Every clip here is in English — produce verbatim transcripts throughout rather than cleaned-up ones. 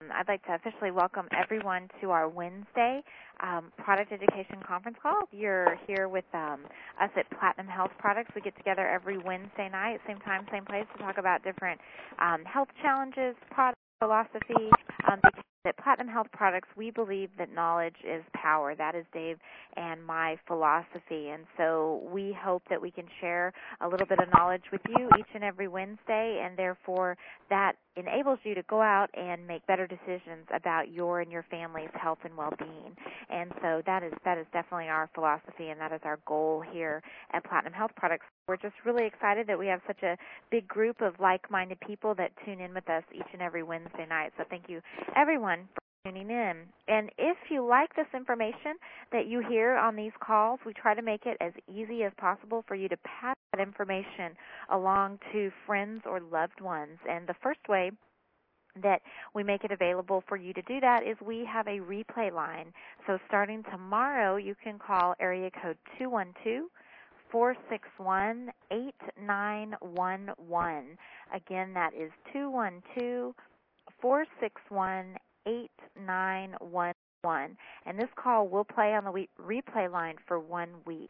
I'd like to officially welcome everyone to our Wednesday um, Product Education Conference Call. You're here with um, us at Platinum Health Products. We get together every Wednesday night, same time, same place, to talk about different um, health challenges, product philosophy. Um, because at Platinum Health Products, we believe that knowledge is power. That is Dave and my philosophy. And so we hope that we can share a little bit of knowledge with you each and every Wednesday, and therefore that enables you to go out and make better decisions about your and your family's health and well-being. And so that is that is definitely our philosophy, and that is our goal here at Platinum Health Products. We're just really excited that we have such a big group of like-minded people that tune in with us each and every Wednesday night. So thank you, everyone, for tuning in. And if you like this information that you hear on these calls, we try to make it as easy as possible for you to pass that information along to friends or loved ones. And the first way that we make it available for you to do that is we have a replay line. So starting tomorrow, you can call area code two one two, four six one, eight nine one one. Again, that is two one two, four six one, eight nine one one. And this call will play on the replay line for one week.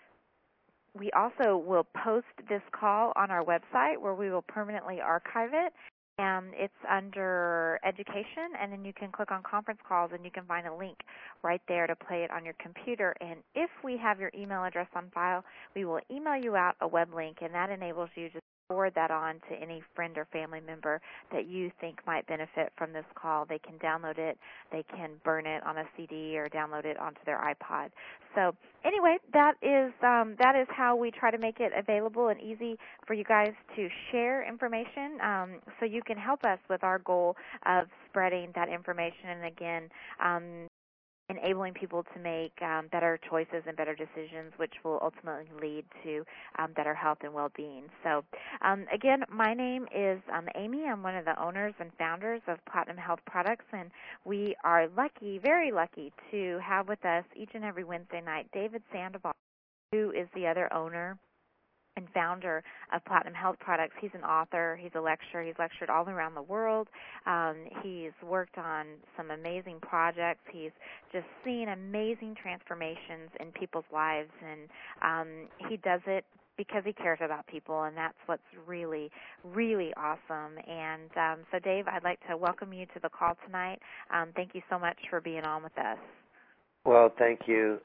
We also will post this call on our website where we will permanently archive it. Um, it's under education, and then you can click on conference calls, and you can find a link right there to play it on your computer. And if we have your email address on file, we will email you out a web link, and that enables you to forward that on to any friend or family member that you think might benefit from this call. They can download it, they can burn it on a C D, or download it onto their iPod. So anyway, that is um, that is how we try to make it available and easy for you guys to share information, um, so you can help us with our goal of spreading that information, and again, um, enabling people to make um, better choices and better decisions, which will ultimately lead to um, better health and well-being. So, um, again, my name is um, Amy. I'm one of the owners and founders of Platinum Health Products, and we are lucky, very lucky, to have with us each and every Wednesday night David Sandoval, who is the other owner and founder of Platinum Health Products. He's an author, he's a lecturer, he's lectured all around the world. Um, he's worked on some amazing projects. He's just seen amazing transformations in people's lives, and um, he does it because he cares about people, and that's what's really, really awesome. And um, so, Dave, I'd like to welcome you to the call tonight. Um, thank you so much for being on with us. Well, thank you.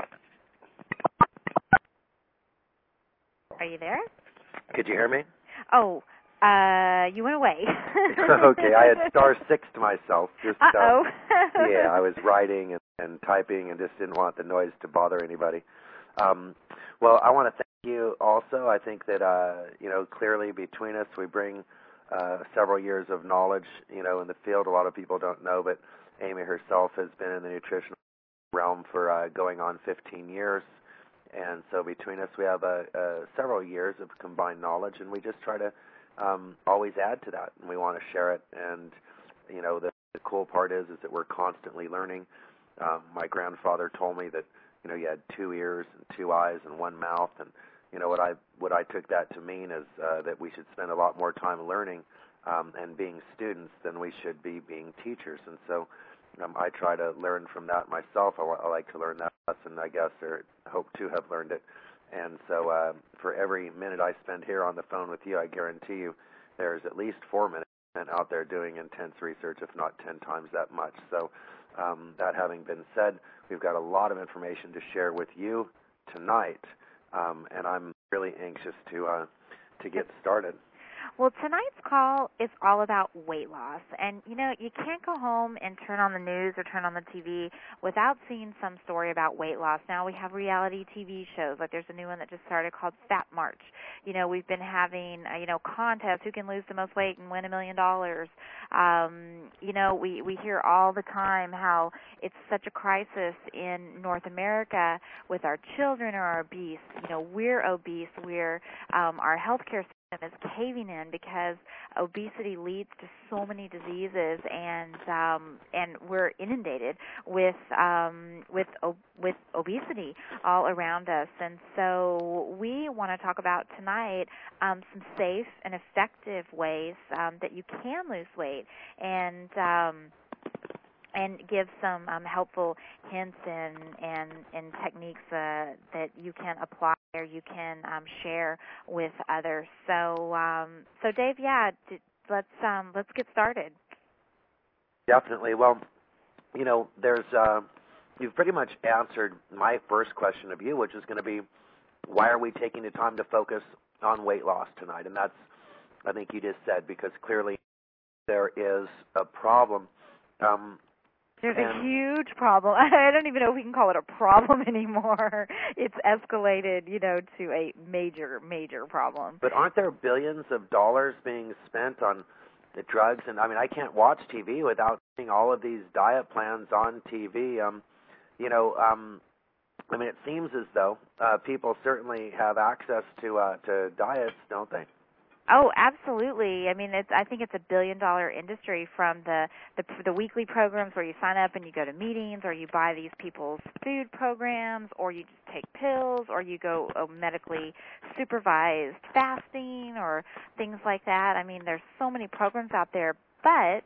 Are you there? Could you hear me? Oh, uh, you went away. Okay, I had star six to myself. Just, Uh-oh. Um, yeah, I was writing and, and typing and just didn't want the noise to bother anybody. Um, well, I want to thank you also. I think that, uh, you know, clearly between us we bring uh, several years of knowledge, you know, in the field. A lot of people don't know, but Amy herself has been in the nutritional realm for uh, going on fifteen years. And so between us, we have uh, uh, several years of combined knowledge, and we just try to um, always add to that, and we want to share it. And, you know, the, the cool part is is that we're constantly learning. Um, my grandfather told me that, you know, you had two ears and two eyes and one mouth, and, you know, what I what I took that to mean is uh, that we should spend a lot more time learning um, and being students than we should be being teachers. And so Um, I try to learn from that myself. I, I like to learn that lesson, I guess, or hope to have learned it. And so uh, for every minute I spend here on the phone with you, I guarantee you there's at least four minutes out there doing intense research, if not ten times that much. So um, that having been said, we've got a lot of information to share with you tonight, um, and I'm really anxious to uh, to get started. Well, tonight's call is all about weight loss. And, you know, you can't go home and turn on the news or turn on the T V without seeing some story about weight loss. Now we have reality T V shows. Like there's a new one that just started called Fat March. You know, we've been having, uh, you know, contests, who can lose the most weight and win a million dollars. Um, you know, we, we hear all the time how it's such a crisis in North America with our children are obese. You know, we're obese. We're, um, our healthcare is caving in because obesity leads to so many diseases, and um, and we're inundated with um, with with obesity all around us. And so we want to talk about tonight um, some safe and effective ways um, that you can lose weight, and um, and give some um, helpful hints and and, and techniques uh, that you can apply or you can um, share with others. So, um, so Dave, yeah, d- let's um, let's get started. Definitely. Well, you know, there's uh, you've pretty much answered my first question of you, which is going to be, why are we taking the time to focus on weight loss tonight? And that's, I think you just said, because clearly there is a problem. Um, There's a huge problem. I don't even know if we can call it a problem anymore. It's escalated, you know, to a major, major problem. But aren't there billions of dollars being spent on the drugs? And I mean, I can't watch T V without seeing all of these diet plans on T V. Um, you know, um, I mean, it seems as though uh, people certainly have access to uh, to diets, don't they? Oh, absolutely. I mean, it's, I think it's a billion-dollar industry, from the, the the weekly programs where you sign up and you go to meetings, or you buy these people's food programs, or you just take pills, or you go uh, medically supervised fasting, or things like that. I mean, there's so many programs out there, but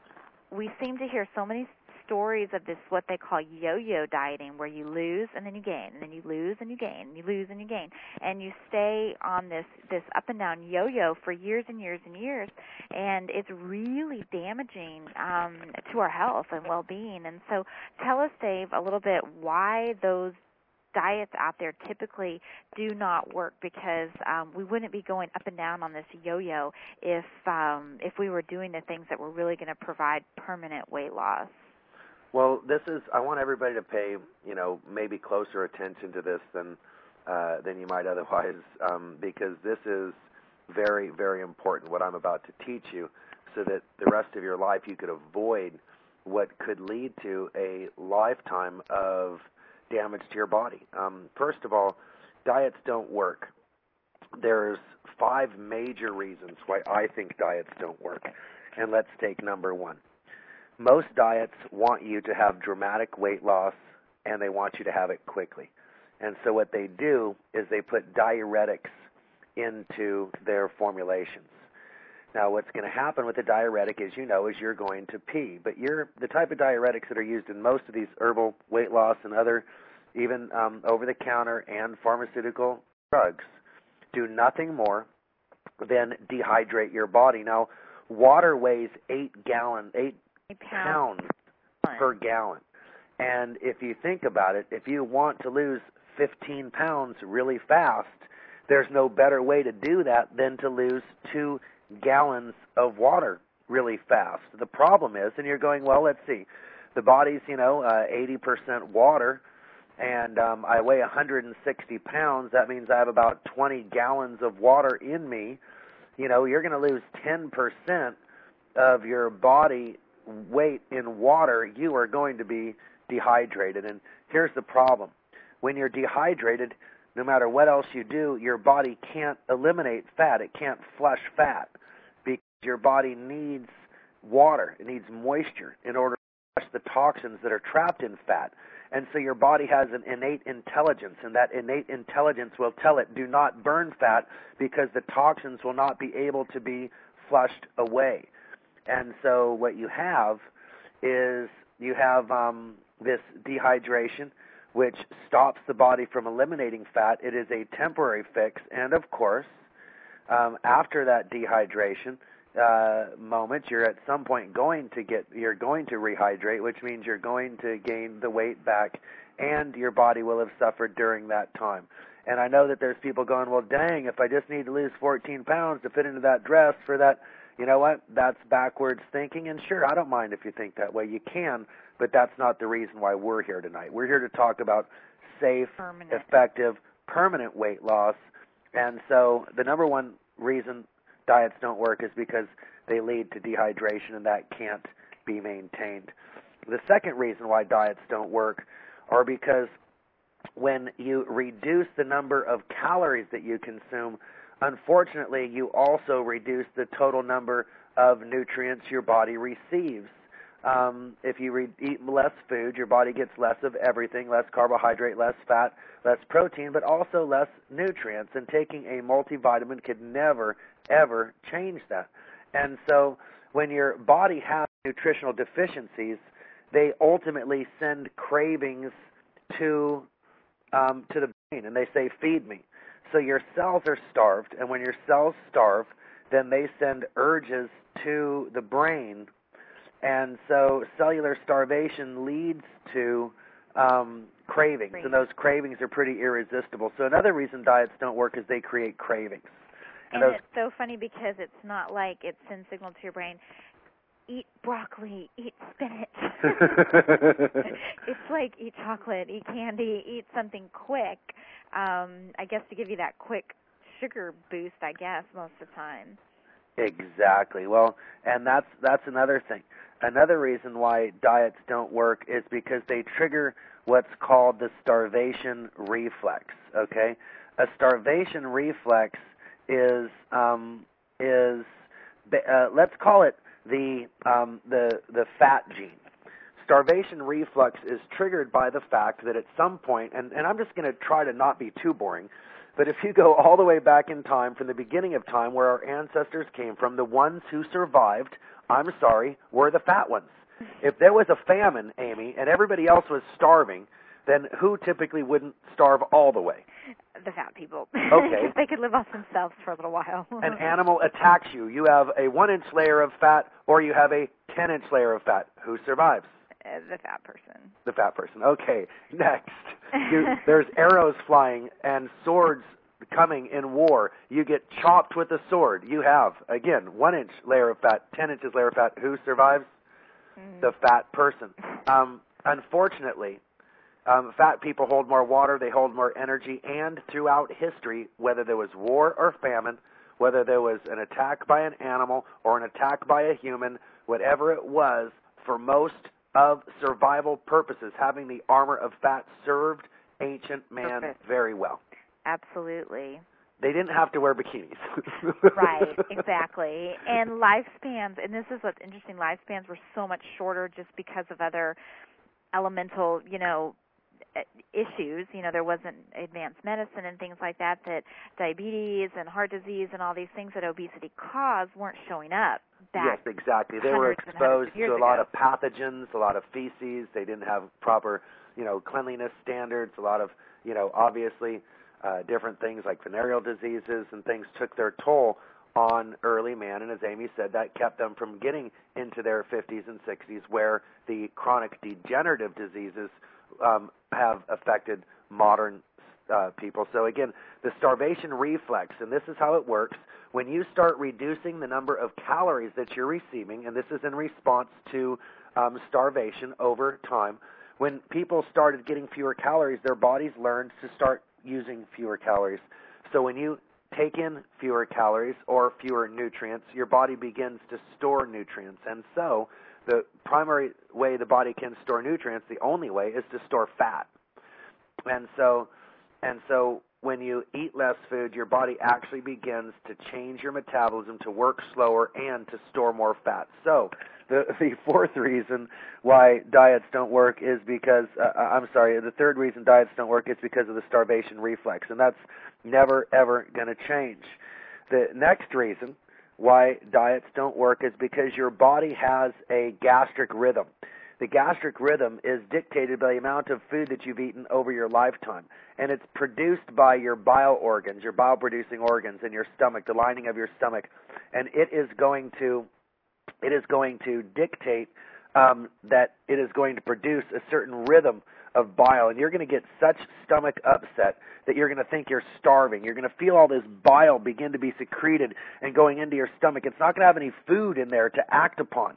we seem to hear so many stories of this, what they call yo-yo dieting, where you lose and then you gain, and then you lose and you gain, and you lose and you gain, and you stay on this this up and down yo-yo for years and years and years, and it's really damaging um, to our health and well-being. And so, tell us, Dave, a little bit why those diets out there typically do not work, because um, we wouldn't be going up and down on this yo-yo if um, if we were doing the things that were really going to provide permanent weight loss. Well, this is, I want everybody to pay, you know, maybe closer attention to this than uh, than you might otherwise, um, because this is very, very important, what I'm about to teach you, so that the rest of your life you could avoid what could lead to a lifetime of damage to your body. Um, first of all, diets don't work. There's five major reasons why I think diets don't work, and let's take number one. Most diets want you to have dramatic weight loss, and they want you to have it quickly. And so what they do is they put diuretics into their formulations. Now, what's going to happen with a diuretic, as you know, is you're going to pee. But you're the type of diuretics that are used in most of these herbal weight loss and other even um, over-the-counter and pharmaceutical drugs do nothing more than dehydrate your body. Now, water weighs eight gallon, eight pounds per gallon. And if you think about it, if you want to lose fifteen pounds really fast, there's no better way to do that than to lose two gallons of water really fast. The problem is, and you're going, well, let's see, the body's, you know, uh, eighty percent water, and um, I weigh one hundred sixty pounds. That means I have about twenty gallons of water in me. You know, you're going to lose ten percent of your body weight in water. You are going to be dehydrated. And here's the problem. When you're dehydrated, no matter what else you do, your body can't eliminate fat. It can't flush fat because your body needs water. It needs moisture in order to flush the toxins that are trapped in fat. And so your body has an innate intelligence, and that innate intelligence will tell it, do not burn fat because the toxins will not be able to be flushed away. And so what you have is you have um, this dehydration, which stops the body from eliminating fat. It is a temporary fix. And, of course, um, after that dehydration uh, moment, you're at some point going to get, you're going to rehydrate, which means you're going to gain the weight back, and your body will have suffered during that time. And I know that there's people going, well, dang, if I just need to lose fourteen pounds to fit into that dress for that, you know what, that's backwards thinking. And sure, I don't mind if you think that way. You can, but that's not the reason why we're here tonight. We're here to talk about safe, permanent. effective, permanent weight loss. And so the number one reason diets don't work is because they lead to dehydration, and that can't be maintained. The second reason why diets don't work are because when you reduce the number of calories that you consume unfortunately, you also reduce the total number of nutrients your body receives. Um, if you re- eat less food, your body gets less of everything, less carbohydrate, less fat, less protein, but also less nutrients. And taking a multivitamin could never, ever change that. And so when your body has nutritional deficiencies, they ultimately send cravings to um, to the brain, and they say, feed me. So your cells are starved, and when your cells starve, then they send urges to the brain. And so cellular starvation leads to um, cravings, and those cravings are pretty irresistible. So another reason diets don't work is they create cravings. And, and it's so funny because it's not like it sends signal to your brain, eat broccoli, eat spinach. It's like eat chocolate, eat candy, eat something quick, um, I guess to give you that quick sugar boost, I guess, most of the time. Exactly. Well, and that's that's another thing. Another reason why diets don't work is because they trigger what's called the starvation reflex. Okay, a starvation reflex is um, is uh, let's call it the um, the the fat gene. Starvation reflex is triggered by the fact that at some point, and, and I'm just going to try to not be too boring, but if you go all the way back in time, from the beginning of time, where our ancestors came from, the ones who survived, I'm sorry, were the fat ones. If there was a famine, Amy, and everybody else was starving, then who typically wouldn't starve all the way? The fat people. Okay. They could live off themselves for a little while. An animal attacks you. You have a one-inch layer of fat, or you have a ten-inch layer of fat. Who survives? Uh, the fat person. The fat person. Okay, next. You, there's arrows flying and swords coming in war. You get chopped with a sword. You have, again, one-inch layer of fat, ten inches layer of fat. Who survives? Mm. The fat person. Um, unfortunately, um, fat people hold more water, they hold more energy, and throughout history, whether there was war or famine, whether there was an attack by an animal or an attack by a human, whatever it was, for most of survival purposes, having the armor of fat served ancient man Perfect. very well. Absolutely. They didn't have to wear bikinis. Right, exactly. And lifespans, and this is what's interesting, lifespans were so much shorter just because of other elemental, you know, issues. You know, there wasn't advanced medicine and things like that, that diabetes and heart disease and all these things that obesity caused weren't showing up. Yes, exactly. They were exposed to a lot of pathogens, a lot of feces. They didn't have proper, you know, cleanliness standards. A lot of, you know, obviously uh, different things like venereal diseases and things took their toll on early man. And as Amy said, that kept them from getting into their fifties and sixties, where the chronic degenerative diseases um, have affected modern uh, people. So again, the starvation reflex, and this is how it works. When you start reducing the number of calories that you're receiving, and this is in response to um, starvation over time, when people started getting fewer calories, their bodies learned to start using fewer calories. So when you take in fewer calories or fewer nutrients, your body begins to store nutrients. And so the primary way the body can store nutrients, the only way, is to store fat. And so, and so when you eat less food, your body actually begins to change your metabolism to work slower and to store more fat. So the, the fourth reason why diets don't work is because, uh, I'm sorry, the third reason diets don't work is because of the starvation reflex, and that's never, ever going to change. The next reason why diets don't work is because your body has a gastric rhythm. The gastric rhythm is dictated by the amount of food that you've eaten over your lifetime, and it's produced by your bile organs, your bile-producing organs in your stomach, the lining of your stomach, and it is going to it is going to dictate um, that it is going to produce a certain rhythm of bile, and you're going to get such stomach upset that you're going to think you're starving. You're going to feel all this bile begin to be secreted and going into your stomach. It's not going to have any food in there to act upon.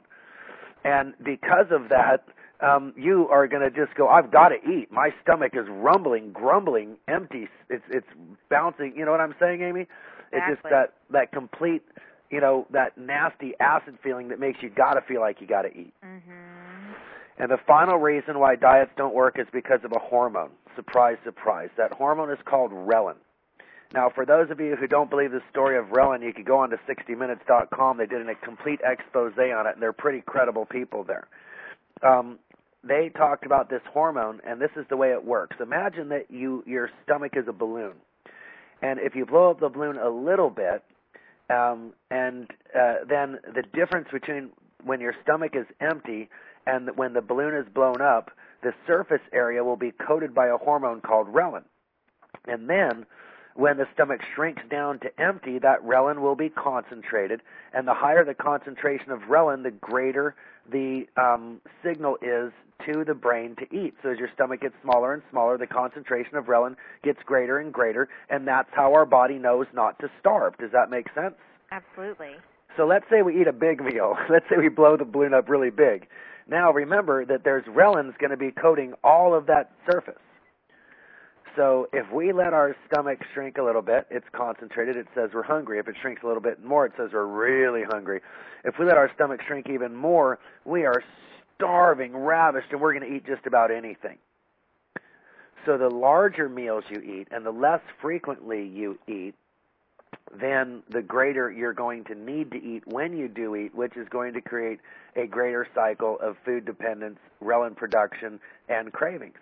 And because of that, um, you are going to just go, I've got to eat. My stomach is rumbling, grumbling, empty. It's it's bouncing. You know what I'm saying, Amy? Exactly. It's just that, that complete, you know, that nasty acid feeling that makes you got to feel like you got to eat. Mm-hmm. And the final reason why diets don't work is because of a hormone. Surprise, surprise. That hormone is called ghrelin. Now, for those of you who don't believe the story of Relin, you could go on to sixty minutes dot com. They did a complete expose on it, and they're pretty credible people there. Um, they talked about this hormone, and this is the way it works. Imagine that you your stomach is a balloon, and if you blow up the balloon a little bit, um, and uh, then the difference between when your stomach is empty and when the balloon is blown up, the surface area will be coated by a hormone called Relin. And then when the stomach shrinks down to empty, that Relin will be concentrated, and the higher the concentration of Relin, the greater the um, signal is to the brain to eat. So as your stomach gets smaller and smaller, the concentration of Relin gets greater and greater, and that's how our body knows not to starve. Does that make sense? Absolutely. So let's say we eat a big meal. Let's say we blow the balloon up really big. Now remember that there's Relin's going to be coating all of that surface. So if we let our stomach shrink a little bit, it's concentrated, it says we're hungry. If it shrinks a little bit more, it says we're really hungry. If we let our stomach shrink even more, we are starving, ravished, and we're going to eat just about anything. So the larger meals you eat and the less frequently you eat, then the greater you're going to need to eat when you do eat, which is going to create a greater cycle of food dependence, Relin production, and cravings.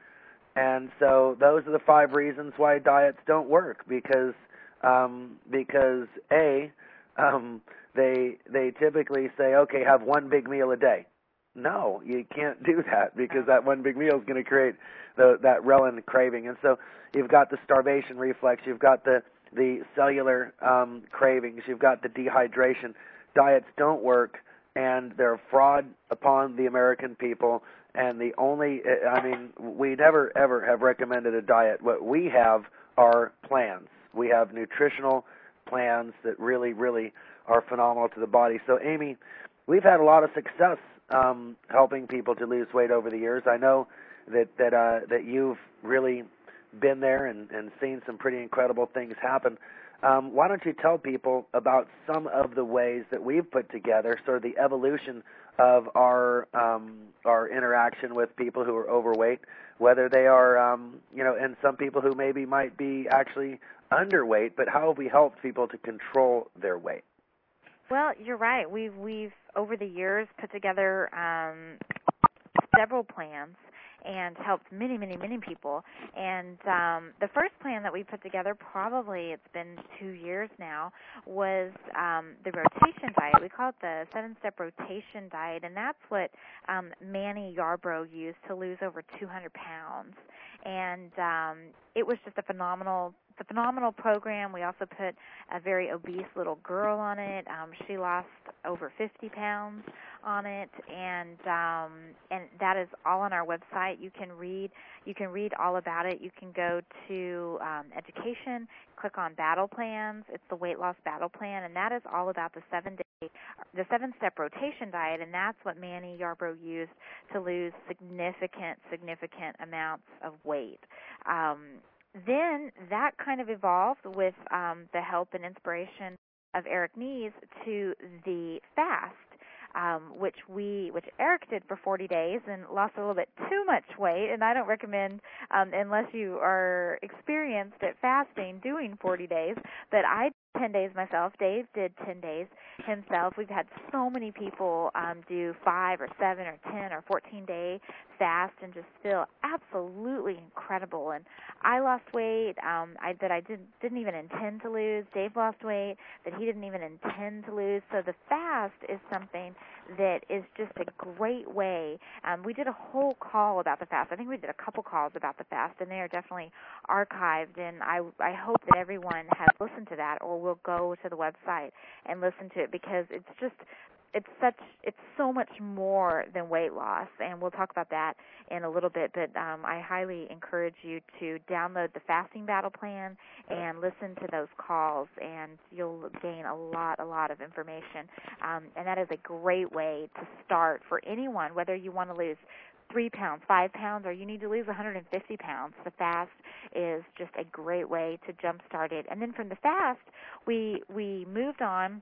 And so those are the five reasons why diets don't work, because um, because A, um, they they typically say, okay, have one big meal a day. No, you can't do that, because that one big meal is going to create the, that Relin craving. And so you've got the starvation reflex, you've got the, the cellular um, cravings, you've got the dehydration. Diets don't work, and they're a fraud upon the American people. And the only, I mean, we never, ever have recommended a diet. What we have are plans. We have nutritional plans that really, really are phenomenal to the body. So, Amy, we've had a lot of success um, helping people to lose weight over the years. I know that that uh, that you've really been there and, and seen some pretty incredible things happen. Um, why don't you tell people about some of the ways that we've put together, sort of the evolution of our um, our interaction with people who are overweight, whether they are, um, you know, and some people who maybe might be actually underweight, but how have we helped people to control their weight? Well, you're right. We've we've over the years put together um, several plans and helped many, many, many people. And um, the first plan that we put together, probably it's been two years now, was um, the rotation diet. We call it the seven-step rotation diet, and that's what um, Manny Yarbrough used to lose over two hundred pounds. And um, it was just a phenomenal It's a phenomenal program. We also put a very obese little girl on it. Um, she lost over fifty pounds on it, and um, and that is all on our website. You can read you can read all about it. You can go to um, education, click on battle plans. It's the weight loss battle plan, and that is all about the seven day the seven step rotation diet, and that's what Manny Yarbrough used to lose significant significant amounts of weight. Um, Then that kind of evolved with um, the help and inspiration of Eric Nies to the fast, um, which we, which Eric did for forty days and lost a little bit too much weight. And I don't recommend, um, unless you are experienced at fasting, doing forty days. But I did ten days myself. Dave did ten days himself. We've had so many people um, do five or seven or ten or fourteen day fast and just feel absolutely incredible. And I lost weight um, I, that I didn't didn't even intend to lose. Dave lost weight that he didn't even intend to lose. So the fast is something that is just a great way. Um, we did a whole call about the fast. I think we did a couple calls about the fast, and they are definitely archived. And I I hope that everyone has listened to that or will go to the website and listen to it, because it's just it's such it's so much more than weight loss, and we'll talk about that in a little bit. But um, I highly encourage you to download the fasting battle plan and listen to those calls, and you'll gain a lot a lot of information. Um, and that is a great way to start for anyone, whether you want to lose three pounds, five pounds, or you need to lose one hundred fifty pounds. The fast is just a great way to jumpstart it. And then from the fast, we we moved on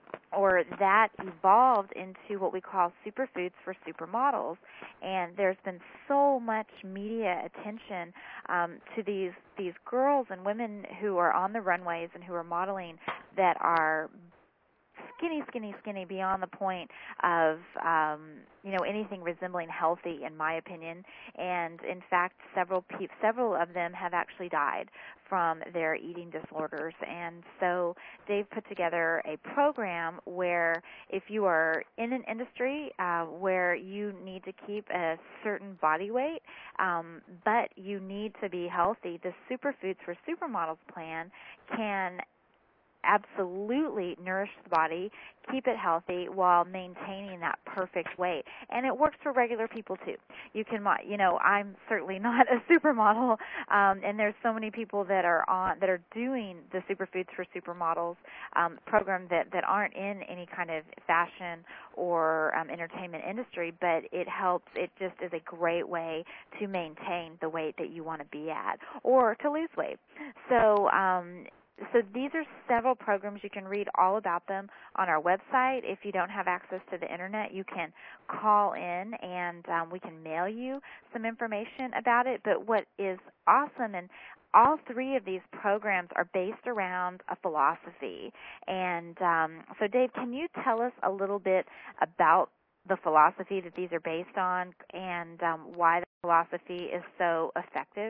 or that evolved into what we call superfoods for supermodels. And there's been so much media attention um, to these these girls and women who are on the runways and who are modeling that are skinny, skinny, skinny beyond the point of, um, you know, anything resembling healthy, in my opinion. And in fact, several pe- several of them have actually died from their eating disorders. And so Dave put together a program where if you are in an industry uh, where you need to keep a certain body weight, um, but you need to be healthy, the Superfoods for Supermodels plan can absolutely nourish the body, keep it healthy while maintaining that perfect weight. And it works for regular people too. You can, you know, I'm certainly not a supermodel, um, and there's so many people that are on that are doing the Superfoods for Supermodels um, program that that aren't in any kind of fashion or um, entertainment industry, but it helps. It just is a great way to maintain the weight that you want to be at or to lose weight. So. Um, So these are several programs. You can read all about them on our website. If you don't have access to the Internet, you can call in and um, we can mail you some information about it. But what is awesome, and all three of these programs are based around a philosophy. And um, so, Dave, can you tell us a little bit about the philosophy that these are based on and um, why the philosophy is so effective?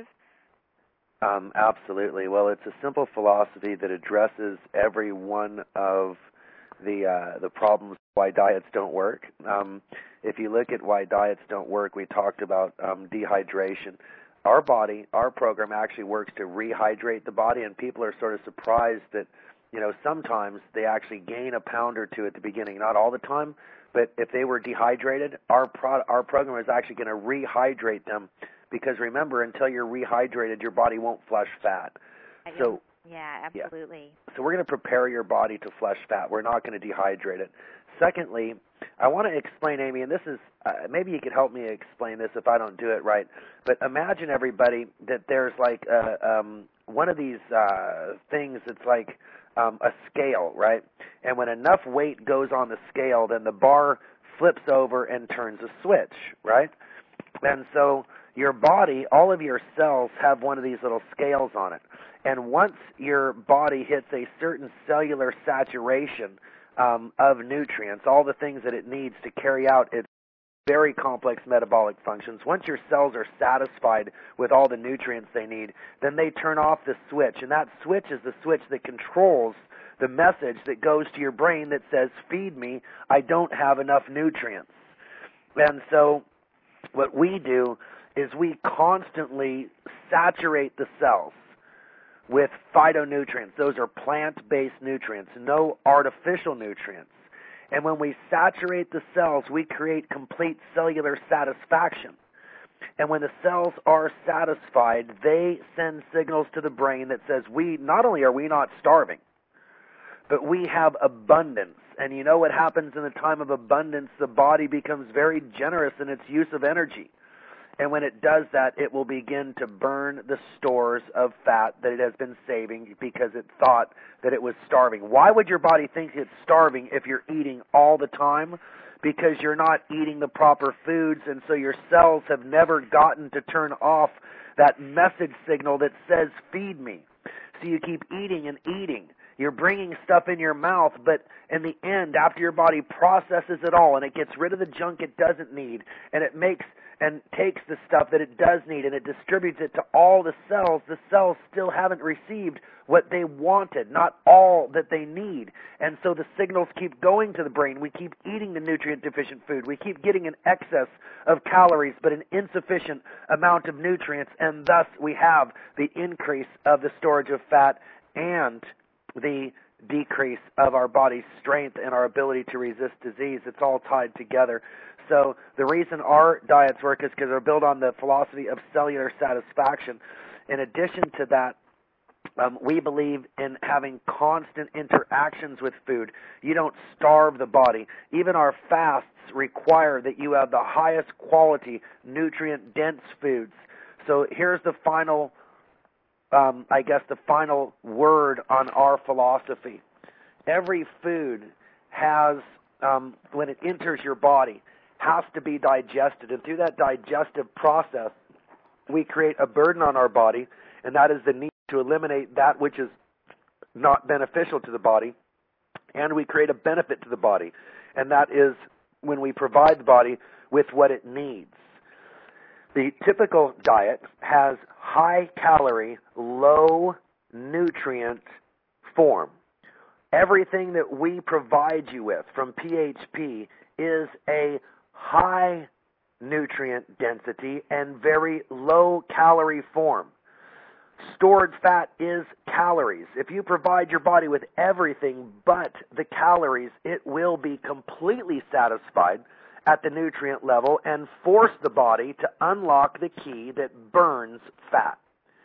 Um, absolutely. Well, it's a simple philosophy that addresses every one of the uh, the problems why diets don't work. Um, if you look at why diets don't work, we talked about um, dehydration. Our body, our program actually works to rehydrate the body, and people are sort of surprised that, you know, sometimes they actually gain a pound or two at the beginning, not all the time, but if they were dehydrated, our pro- our program is actually going to rehydrate them. Because remember, until you're rehydrated, your body won't flush fat. So yeah, absolutely. Yeah. So we're going to prepare your body to flush fat. We're not going to dehydrate it. Secondly, I want to explain, Amy, and this is uh, maybe you could help me explain this if I don't do it right. But imagine, everybody, that there's like a, um, one of these uh, things that's like um, a scale, right? And when enough weight goes on the scale, then the bar flips over and turns a switch, right? And so your body, all of your cells have one of these little scales on it. And once your body hits a certain cellular saturation um, of nutrients, all the things that it needs to carry out its very complex metabolic functions, once your cells are satisfied with all the nutrients they need, then they turn off the switch. And that switch is the switch that controls the message that goes to your brain that says, feed me, I don't have enough nutrients. And so what we do is we constantly saturate the cells with phytonutrients. Those are plant-based nutrients, no artificial nutrients. And when we saturate the cells, we create complete cellular satisfaction. And when the cells are satisfied, they send signals to the brain that says, we not only are we not starving, but we have abundance. And you know what happens in the time of abundance? The body becomes very generous in its use of energy. And when it does that, it will begin to burn the stores of fat that it has been saving because it thought that it was starving. Why would your body think it's starving if you're eating all the time? Because you're not eating the proper foods, and so your cells have never gotten to turn off that message signal that says, feed me. So you keep eating and eating. You're bringing stuff in your mouth, but in the end, after your body processes it all and it gets rid of the junk it doesn't need, and it makes and takes the stuff that it does need and it distributes it to all the cells, the cells still haven't received what they wanted, not all that they need. And so the signals keep going to the brain. We keep eating the nutrient-deficient food. We keep getting an excess of calories but an insufficient amount of nutrients, and thus we have the increase of the storage of fat and the decrease of our body's strength and our ability to resist disease. It's all tied together. So the reason our diets work is because they're built on the philosophy of cellular satisfaction. In addition to that, um, we believe in having constant interactions with food. You don't starve the body. Even our fasts require that you have the highest quality, nutrient-dense foods. So here's the final Um, I guess the final word on our philosophy. Every food has, um, when it enters your body, has to be digested. And through that digestive process, we create a burden on our body, and that is the need to eliminate that which is not beneficial to the body, and we create a benefit to the body, and that is when we provide the body with what it needs. The typical diet has high calorie, low nutrient form. Everything that we provide you with from P H P is a high nutrient density and very low calorie form. Stored fat is calories. If you provide your body with everything but the calories, it will be completely satisfied at the nutrient level and force the body to unlock the key that burns fat.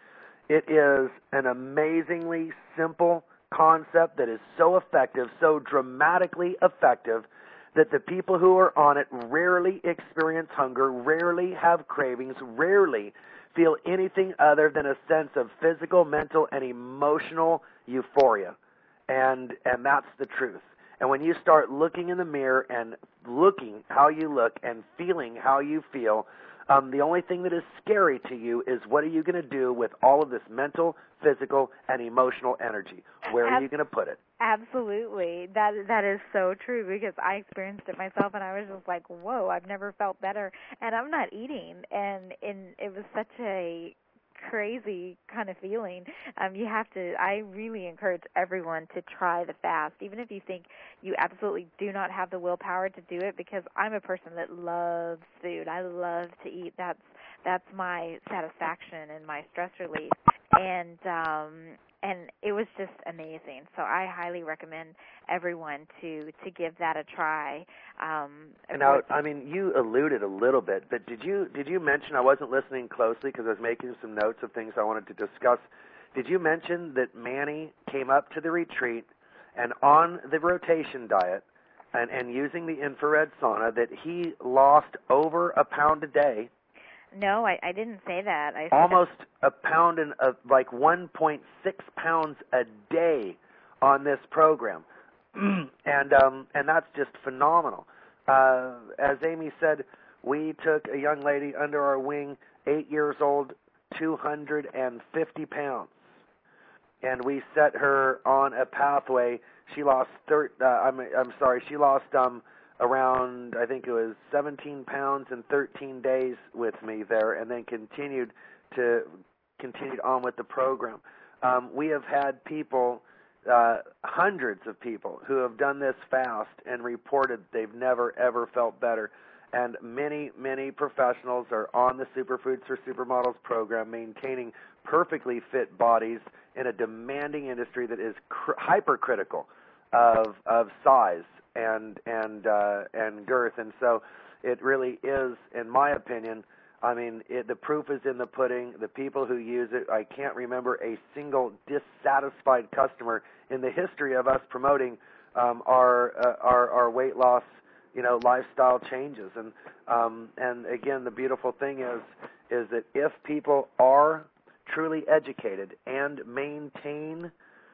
It is an amazingly simple concept that is so effective, so dramatically effective, that the people who are on it rarely experience hunger, rarely have cravings, rarely feel anything other than a sense of physical, mental, and emotional euphoria. And and that's the truth. And when you start looking in the mirror and looking how you look and feeling how you feel, um, the only thing that is scary to you is what are you going to do with all of this mental, physical, and emotional energy? Where are you going to put it? Absolutely. That that is so true, because I experienced it myself, and I was just like, whoa, I've never felt better. And I'm not eating, and, and it was such a crazy kind of feeling. Um, you have to, I really encourage everyone to try the fast, even if you think you absolutely do not have the willpower to do it, because I'm a person that loves food. I love to eat. That's that's my satisfaction and my stress relief. And um, and it was just amazing. So I highly recommend everyone to, to give that a try. Um, now, I mean, you alluded a little bit, but did you did you mention, I wasn't listening closely because I was making some notes of things I wanted to discuss. Did you mention that Manny came up to the retreat and on the rotation diet and, and using the infrared sauna that he lost over a pound a day? No, I, I didn't say that. I Almost a pound and uh, like one point six pounds a day on this program, and um, and that's just phenomenal. Uh, as Amy said, we took a young lady under our wing, eight years old, two hundred fifty pounds, and we set her on a pathway. She lost thir- uh, I'm I'm sorry, she lost um. around, I think it was seventeen pounds in thirteen days with me there, and then continued to continued on with the program. Um, we have had people, uh, hundreds of people, who have done this fast and reported they've never, ever felt better. And many, many professionals are on the Superfoods for Supermodels program, maintaining perfectly fit bodies in a demanding industry that is cr- hypercritical of of size and and uh, and girth, and so it really is, in my opinion. I mean, it, the proof is in the pudding. The people who use it, I can't remember a single dissatisfied customer in the history of us promoting um, our, uh, our our weight loss, you know, lifestyle changes. And um, and again, the beautiful thing is is that if people are truly educated and maintain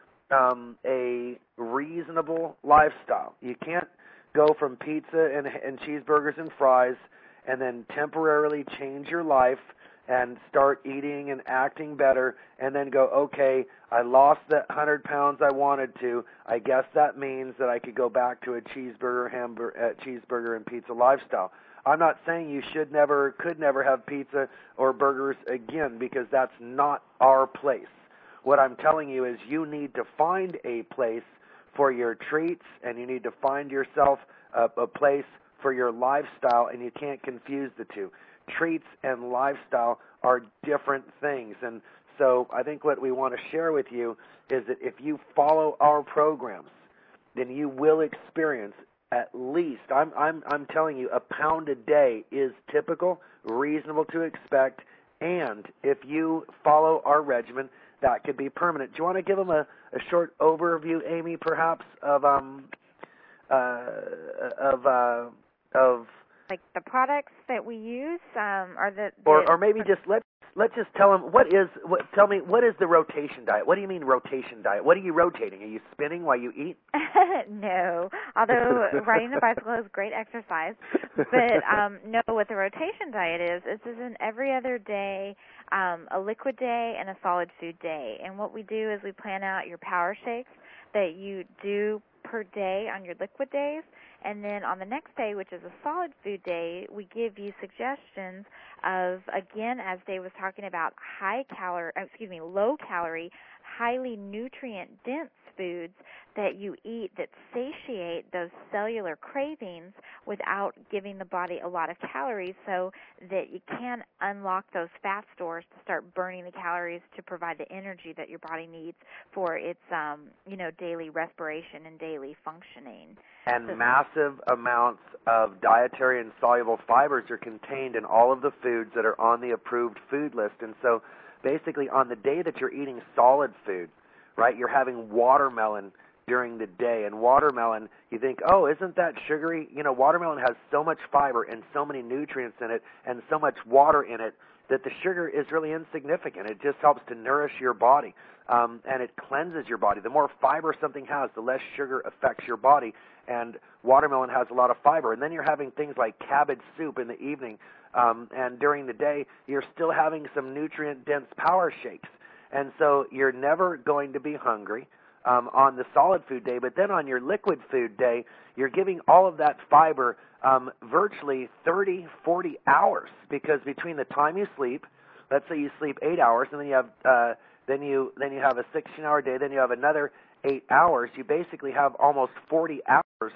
Um, a reasonable lifestyle. You can't go from pizza and, and cheeseburgers and fries and then temporarily change your life and start eating and acting better and then go, okay, I lost that one hundred pounds I wanted to. I guess that means that I could go back to a cheeseburger, hamburger, uh, cheeseburger and pizza lifestyle. I'm not saying you should never, could never have pizza or burgers again, because that's not our place. What I'm telling you is you need to find a place for your treats, and you need to find yourself a, a place for your lifestyle, and you can't confuse the two. Treats and lifestyle are different things, and so I think what we want to share with you is that if you follow our programs, then you will experience at least, I'm, I'm, I'm telling you, a pound a day is typical, reasonable to expect, and if you follow our regimen, that could be permanent. Do you want to give them a, a short overview, Amy, perhaps, of um uh, of uh, of like the products that we use, um, or the, the or or maybe just let's let's just tell them what is. What, tell me what is the rotation diet? What do you mean rotation diet? What are you rotating? Are you spinning while you eat? No, although riding the bicycle is great exercise. But um, no, what the rotation diet is, is is an every other day, um, a liquid day, and a solid food day. And what we do is we plan out your power shakes that you do per day on your liquid days. And then on the next day, which is a solid food day, we give you suggestions of, again, as Dave was talking about, high calorie, excuse me, low calorie, highly nutrient dense foods that you eat that satiate those cellular cravings without giving the body a lot of calories, so that you can unlock those fat stores to start burning the calories to provide the energy that your body needs for its um, you know, daily respiration and daily functioning. And so, massive amounts of dietary and soluble fibers are contained in all of the foods that are on the approved food list. And so basically on the day that you're eating solid food, right, you're having watermelon during the day. And watermelon, you think, oh, isn't that sugary? You know, watermelon has so much fiber and so many nutrients in it and so much water in it that the sugar is really insignificant. It just helps to nourish your body, um, and it cleanses your body. The more fiber something has, the less sugar affects your body, and watermelon has a lot of fiber. And then you're having things like cabbage soup in the evening, um, and during the day you're still having some nutrient-dense power shakes. And so you're never going to be hungry um, on the solid food day, but then on your liquid food day, you're giving all of that fiber um, virtually thirty, forty hours, because between the time you sleep, let's say you sleep eight hours, and then you have uh, then you then you have a sixteen-hour day, then you have another eight hours. You basically have almost forty hours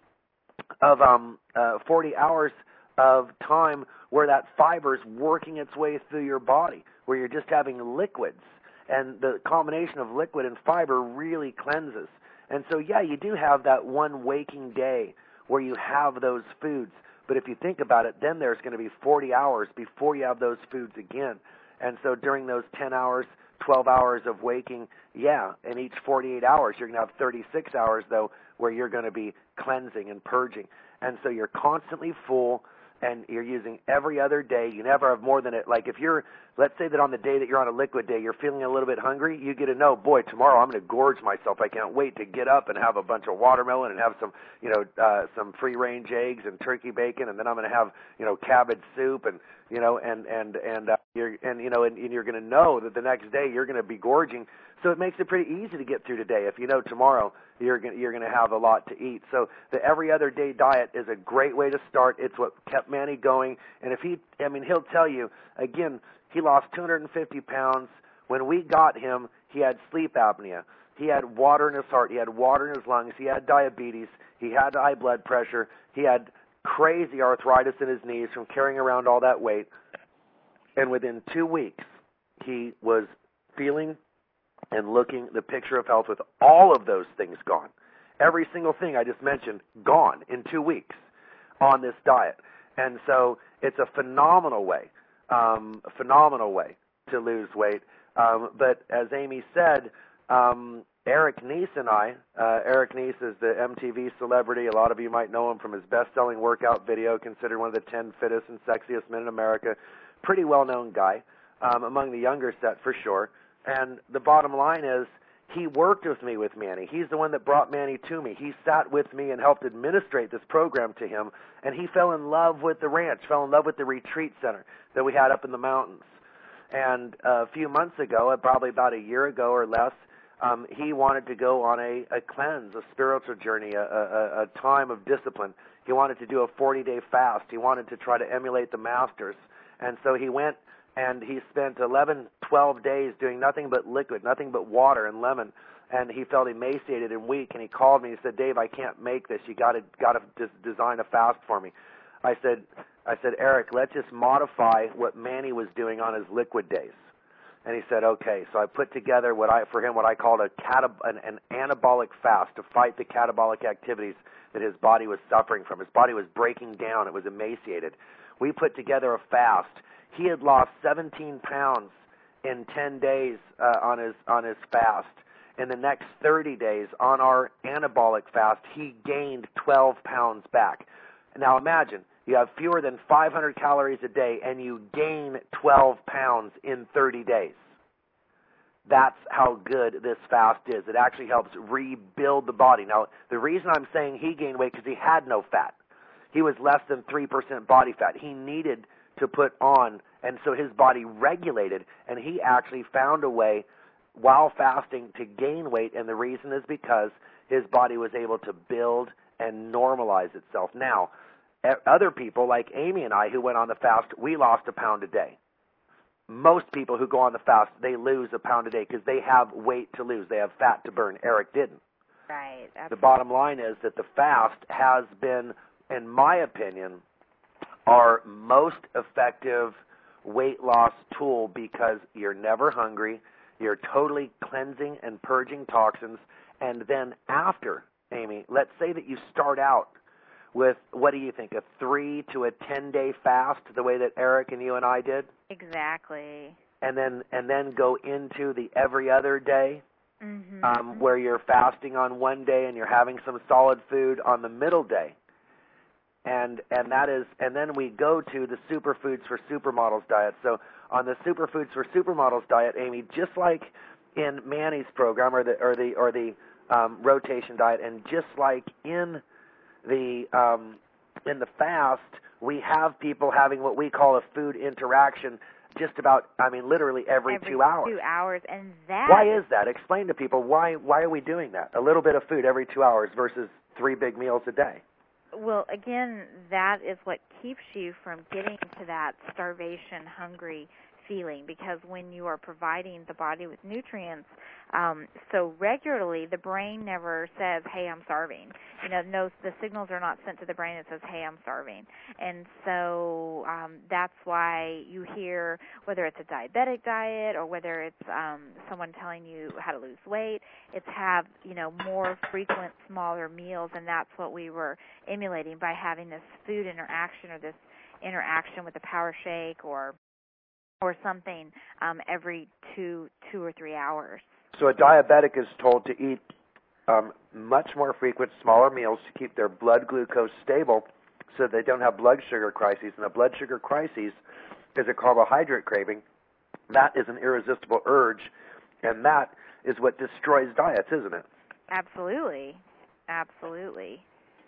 of um, uh, forty hours of time where that fiber is working its way through your body, where you're just having liquids. And the combination of liquid and fiber really cleanses. And so, yeah, you do have that one waking day where you have those foods. But if you think about it, then there's going to be forty hours before you have those foods again. And so during those ten hours, twelve hours of waking, yeah, in each forty-eight hours, you're going to have thirty-six hours, though, where you're going to be cleansing and purging. And so you're constantly full, and you're using every other day. You never have more than it. Like if you're, let's say that on the day that you're on a liquid day, you're feeling a little bit hungry, you get to know, boy, tomorrow I'm going to gorge myself. I can't wait to get up and have a bunch of watermelon and have some, you know, uh, some free-range eggs and turkey bacon, and then I'm going to have, you know, cabbage soup, and you know, and and and uh, you're and you know, and, and you're going to know that the next day you're going to be gorging. So it makes it pretty easy to get through today if you know tomorrow you're going you're going to have a lot to eat. So the every other day diet is a great way to start. It's what kept Manny going. And if he, I mean, he'll tell you again, he lost two hundred fifty pounds. When we got him, he had sleep apnea. He had water in his heart. He had water in his lungs. He had diabetes. He had high blood pressure. He had crazy arthritis in his knees from carrying around all that weight. And within two weeks, he was feeling and looking the picture of health with all of those things gone. Every single thing I just mentioned gone in two weeks on this diet. And so it's a phenomenal way, um, a phenomenal way to lose weight. Um, but as Amy said, um, Eric Nies and I, uh, Eric Nies is the M T V celebrity. A lot of you might know him from his best-selling workout video, considered one of the ten fittest and sexiest men in America. Pretty well-known guy um, among the younger set for sure. And the bottom line is, he worked with me with Manny. He's the one that brought Manny to me. He sat with me and helped administrate this program to him, and he fell in love with the ranch, fell in love with the retreat center that we had up in the mountains. And a few months ago, probably about a year ago or less, um, he wanted to go on a, a cleanse, a spiritual journey, a, a, a time of discipline. He wanted to do a forty-day fast. He wanted to try to emulate the masters. And so he went and he spent eleven, twelve days doing nothing but liquid, nothing but water and lemon. And he felt emaciated and weak. And he called me and he said, "Dave, I can't make this. You got to got to des- design a fast for me." I said, I said, "Eric, let's just modify what Manny was doing on his liquid days." And he said, "Okay." So I put together what I, for him, what I called a catab- an, an anabolic fast to fight the catabolic activities that his body was suffering from. His body was breaking down. It was emaciated. We put together a fast. He had lost seventeen pounds in ten days uh, on his on his fast. In the next thirty days on our anabolic fast, he gained twelve pounds back. Now imagine, you have fewer than five hundred calories a day, and you gain twelve pounds in thirty days. That's how good this fast is. It actually helps rebuild the body. Now, the reason I'm saying he gained weight because he had no fat. He was less than three percent body fat. He needed to put on, and so his body regulated, and he actually found a way while fasting to gain weight, and the reason is because his body was able to build and normalize itself. Now, other people like Amy and I who went on the fast, we lost a pound a day. Most people who go on the fast, they lose a pound a day because they have weight to lose. They have fat to burn. Eric didn't. Right. Absolutely. The bottom line is that the fast has been, in my opinion, our most effective weight loss tool because you're never hungry, you're totally cleansing and purging toxins, and then after, Amy, let's say that you start out with, what do you think, a three to a ten-day fast, the way that Eric and you and I did? Exactly. And then and then go into the every other day, mm-hmm. um, where you're fasting on one day and you're having some solid food on the middle day. And and that is and then we go to the Superfoods for Supermodels diet. So on the Superfoods for Supermodels diet, Amy, just like in Manny's program or the or the or the um, rotation diet, and just like in the um, in the fast, we have people having what we call a food interaction just about, I mean, literally every, every two hours. Two hours, and that. Why is that? Explain to people why why are we doing that? A little bit of food every two hours versus three big meals a day. Well, again, that is what keeps you from getting to that starvation, hungry feeling, because when you are providing the body with nutrients um, so regularly, the brain never says, hey, I'm starving. You know, no, the signals are not sent to the brain that says, hey, I'm starving. And so um, that's why you hear, whether it's a diabetic diet or whether it's um, someone telling you how to lose weight, it's have, you know, more frequent, smaller meals, and that's what we were emulating by having this food interaction or this interaction with the Power Shake or or something um, every two, two or three hours. So a diabetic is told to eat um, much more frequent, smaller meals to keep their blood glucose stable so they don't have blood sugar crises. And a blood sugar crisis is a carbohydrate craving. That is an irresistible urge, and that is what destroys diets, isn't it? Absolutely. Absolutely.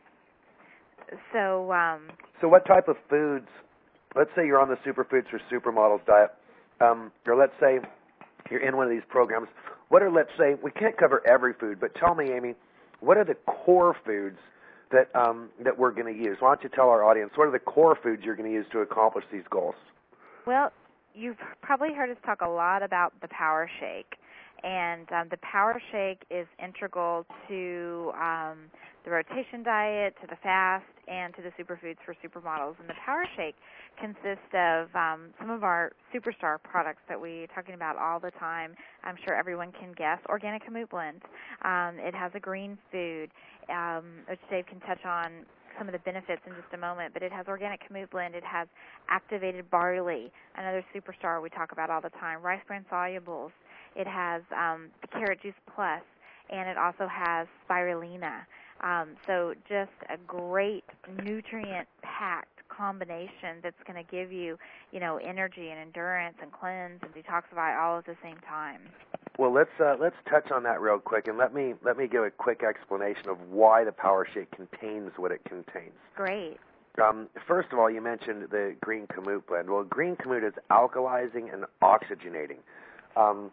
So, um, so what type of foods, let's say you're on the Superfoods for Supermodels diet, um, or let's say you're in one of these programs, what are, let's say, we can't cover every food, but tell me, Amy, what are the core foods that um, that we're going to use? Why don't you tell our audience, what are the core foods you're going to use to accomplish these goals? Well, you've probably heard us talk a lot about the Power Shake. And um, the Power Shake is integral to um, the rotation diet, to the fast, and to the Superfoods for Supermodels. And the Power Shake consists of um, some of our superstar products that we're talking about all the time. I'm sure everyone can guess. Organic Kamut Blend. Um, it has a green food, um, which Dave can touch on some of the benefits in just a moment, but it has Organic Kamut Blend. It has activated barley, another superstar we talk about all the time, rice bran solubles. It has um, the Carrot Juice Plus, and it also has spirulina. Um, so just a great nutrient-packed combination that's going to give you, you know, energy and endurance and cleanse and detoxify all at the same time. Well, let's uh, let's touch on that real quick, and let me let me give a quick explanation of why the Power Shake contains what it contains. Great. Um, first of all, you mentioned the green Kamut blend. Well, green Kamut is alkalizing and oxygenating. Um,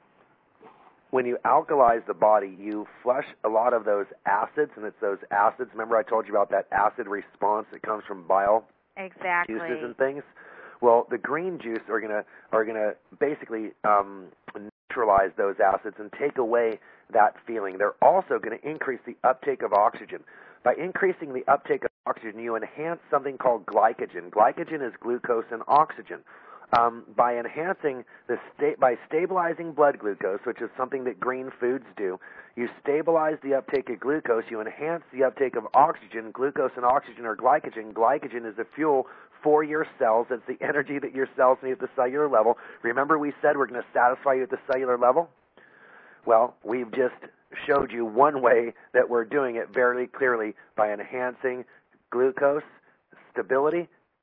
when you alkalize the body, you flush a lot of those acids, and it's those acids. Remember I told you about that acid response that comes from bile exactly. juices and things? Well, the green juice are going to are gonna basically um, neutralize those acids and take away that feeling. They're also going to increase the uptake of oxygen. By increasing the uptake of oxygen, you enhance something called glycogen. Glycogen is glucose and oxygen. Um, by enhancing the sta- by stabilizing blood glucose, which is something that green foods do, you stabilize the uptake of glucose, you enhance the uptake of oxygen. Glucose and oxygen are glycogen. Glycogen is the fuel for your cells. It's the energy that your cells need at the cellular level. Remember we said we're going to satisfy you at the cellular level? Well, we've just showed you one way that we're doing it very clearly by enhancing glucose, stability,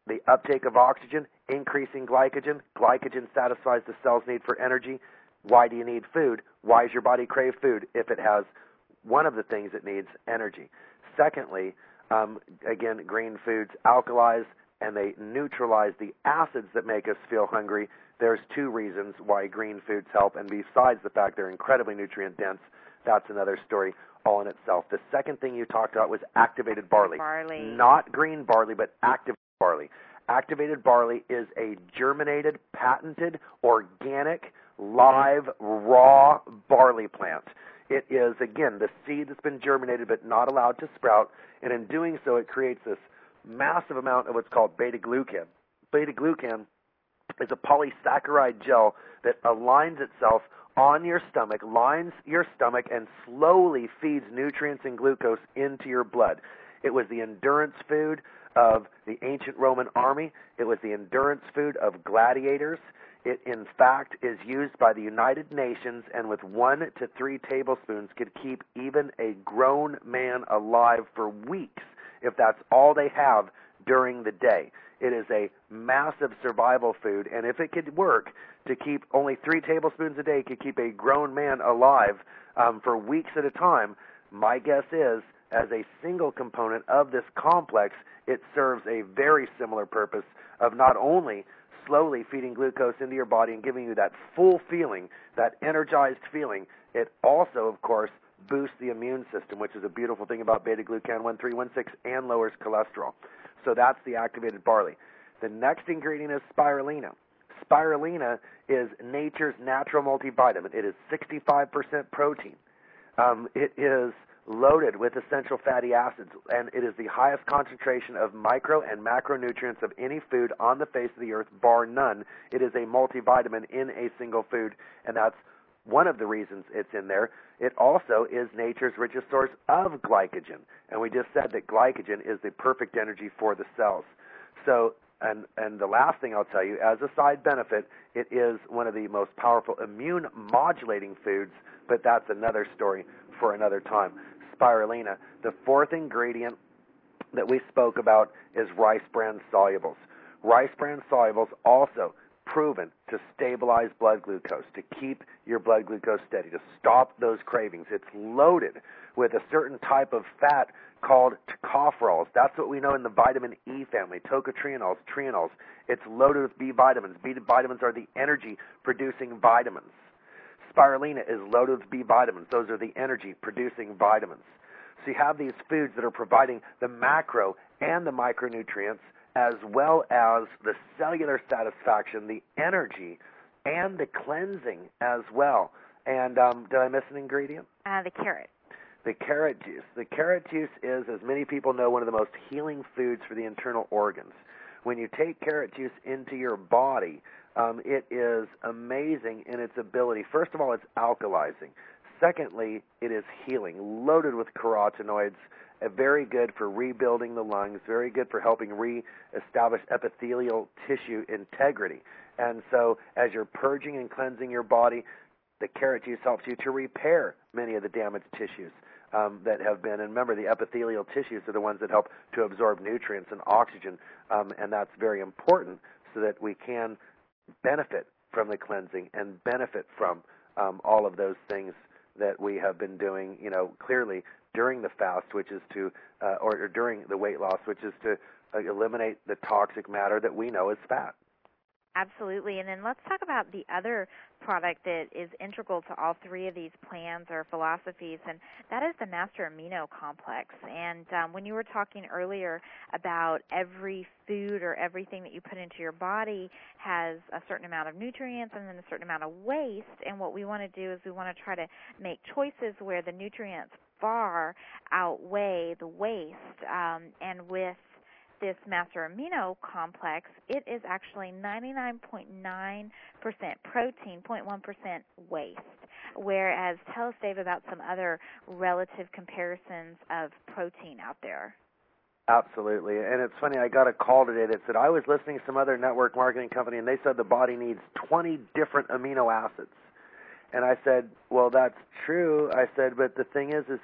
the uptake of oxygen, increasing glycogen. Glycogen satisfies the cell's need for energy. Why do you need food? Why does your body crave food if it has one of the things it needs, energy? Secondly, um, again, green foods alkalize and they neutralize the acids that make us feel hungry. There's two reasons why green foods help, and besides the fact they're incredibly nutrient dense, that's another story all in itself. The second thing you talked about was activated barley. Barley. Not green barley, but activated barley. Activated barley is a germinated, patented, organic, live, raw barley plant. It is, again, the seed that's been germinated but not allowed to sprout, and in doing so it creates this massive amount of what's called beta-glucan. Beta-glucan is a polysaccharide gel that aligns itself on your stomach, lines your stomach, and slowly feeds nutrients and glucose into your blood. It was the endurance food of the ancient Roman army. It was the endurance food of gladiators. It, in fact, is used by the United Nations, and with one to three tablespoons could keep even a grown man alive for weeks if that's all they have during the day. It is a massive survival food, and if it could work to keep only three tablespoons a day, could keep a grown man alive um, for weeks at a time, my guess is, as a single component of this complex, it serves a very similar purpose of not only slowly feeding glucose into your body and giving you that full feeling, that energized feeling, it also, of course, boosts the immune system, which is a beautiful thing about beta-glucan one three one six, and lowers cholesterol. So that's the activated barley. The next ingredient is spirulina. Spirulina is nature's natural multivitamin. It is sixty-five percent protein. Um, it is loaded with essential fatty acids, and it is the highest concentration of micro and macronutrients of any food on the face of the earth, bar none. It is a multivitamin in a single food, and that's one of the reasons it's in there. It also is nature's richest source of glycogen, and we just said that glycogen is the perfect energy for the cells. So, and, and the last thing I'll tell you, as a side benefit, it is one of the most powerful immune modulating foods, but that's another story for another time. Spirulina. The fourth ingredient that we spoke about is rice bran solubles. Rice bran solubles also proven to stabilize blood glucose, to keep your blood glucose steady, to stop those cravings. It's loaded with a certain type of fat called tocopherols. That's what we know in the vitamin E family, tocotrienols, trienols. It's loaded with B vitamins. B vitamins are the energy-producing vitamins. Spirulina is loaded with B vitamins. Those are the energy-producing vitamins. So you have these foods that are providing the macro and the micronutrients, as well as the cellular satisfaction, the energy, and the cleansing as well. And um, did I miss an ingredient? Uh, the carrot. The carrot juice. The carrot juice is, as many people know, one of the most healing foods for the internal organs. When you take carrot juice into your body, um, it is amazing in its ability. First of all, it's alkalizing. Secondly, it is healing, loaded with carotenoids, uh, very good for rebuilding the lungs, very good for helping re-establish epithelial tissue integrity. And so as you're purging and cleansing your body, the carrot juice helps you to repair many of the damaged tissues um, that have been. And remember, the epithelial tissues are the ones that help to absorb nutrients and oxygen, um, and that's very important so that we can benefit from the cleansing and benefit from um, all of those things that we have been doing, you know, clearly during the fast, which is to, uh, or, or during the weight loss, which is to uh, eliminate the toxic matter that we know is fat. Absolutely. And then let's talk about the other product that is integral to all three of these plans or philosophies, and that is the Master Amino Complex. And um, when you were talking earlier about every food or everything that you put into your body has a certain amount of nutrients and then a certain amount of waste, and what we want to do is we want to try to make choices where the nutrients far outweigh the waste. Um, and with this Master Amino Complex, it is actually ninety-nine point nine percent protein, zero point one percent waste. Whereas, tell us, Dave, about some other relative comparisons of protein out there. Absolutely. And it's funny, I got a call today that said, I was listening to some other network marketing company, and they said the body needs twenty different amino acids. And I said, well, that's true. I said, but the thing is, is that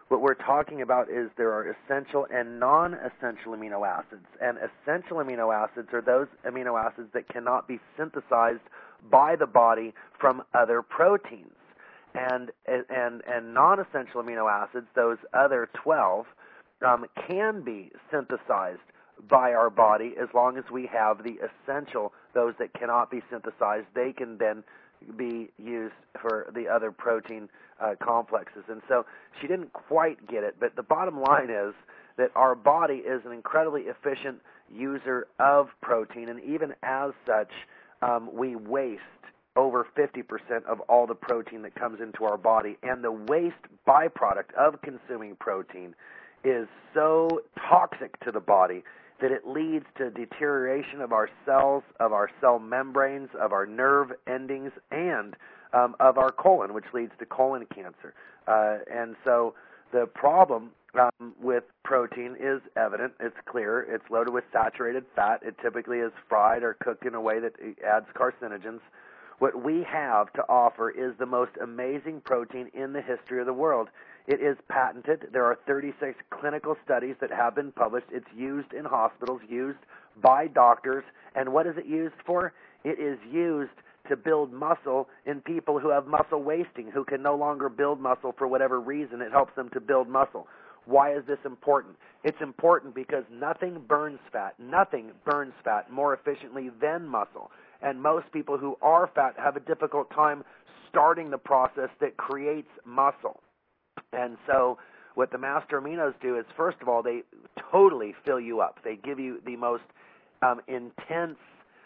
what we're talking about is there are essential and non-essential amino acids. And essential amino acids are those amino acids that cannot be synthesized by the body from other proteins. And and and non-essential amino acids, those other twelve, um, can be synthesized by our body as long as we have the essential, those that cannot be synthesized. They can then be used for the other protein uh, complexes. And so she didn't quite get it, but the bottom line is that our body is an incredibly efficient user of protein, and even as such, um, we waste over fifty percent of all the protein that comes into our body, and the waste byproduct of consuming protein is so toxic to the body that it leads to deterioration of our cells, of our cell membranes, of our nerve endings, and um, of our colon, which leads to colon cancer. Uh, and so the problem um, with protein is evident. It's clear. It's loaded with saturated fat. It typically is fried or cooked in a way that adds carcinogens. What we have to offer is the most amazing protein in the history of the world. It is patented. There are thirty-six clinical studies that have been published. It's used in hospitals, used by doctors. And what is it used for? It is used to build muscle in people who have muscle wasting, who can no longer build muscle for whatever reason. It helps them to build muscle. Why is this important? It's important because nothing burns fat. Nothing burns fat more efficiently than muscle. And most people who are fat have a difficult time starting the process that creates muscle. And so what the master aminos do is, first of all, they totally fill you up. They give you the most um, intense,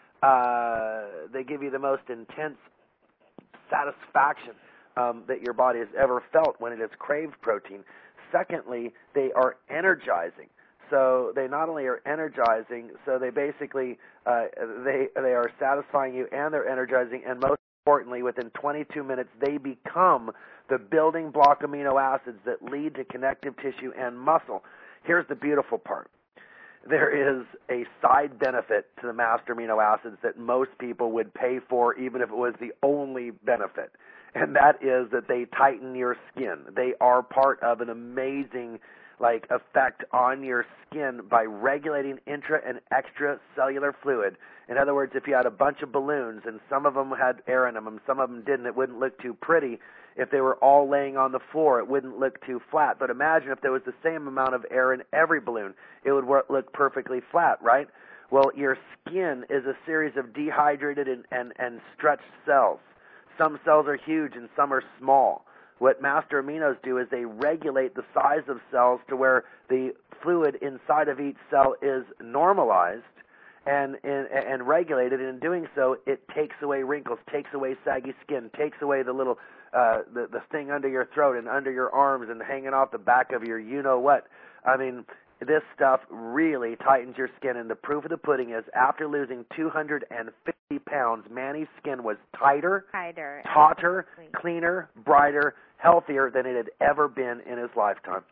uh, they give you the most intense satisfaction um, that your body has ever felt when it has craved protein. Secondly, they are energizing. So they not only are energizing, so they basically, uh, they they are satisfying you and they're energizing, and most importantly, within twenty-two minutes, they become the building block amino acids that lead to connective tissue and muscle. Here's the beautiful part. There is a side benefit to the master amino acids that most people would pay for even if it was the only benefit, and that is that they tighten your skin. They are part of an amazing like effect on your skin by regulating intra and extracellular fluid. In other words, if you had a bunch of balloons and some of them had air in them and some of them didn't, it wouldn't look too pretty. If they were all laying on the floor, it wouldn't look too flat. But imagine if there was the same amount of air in every balloon, it would work, look perfectly flat, right? Well, your skin is a series of dehydrated and, and, and stretched cells. Some cells are huge and some are small. What master aminos do is they regulate the size of cells to where the fluid inside of each cell is normalized and, and, and regulated. And in doing so, it takes away wrinkles, takes away saggy skin, takes away the little uh, the, the thing under your throat and under your arms and hanging off the back of your you-know-what. I mean, this stuff really tightens your skin, and the proof of the pudding is after losing two hundred fifty pounds, Manny's skin was tighter, tighter tauter, absolutely. cleaner, brighter, healthier than it had ever been in his lifetime.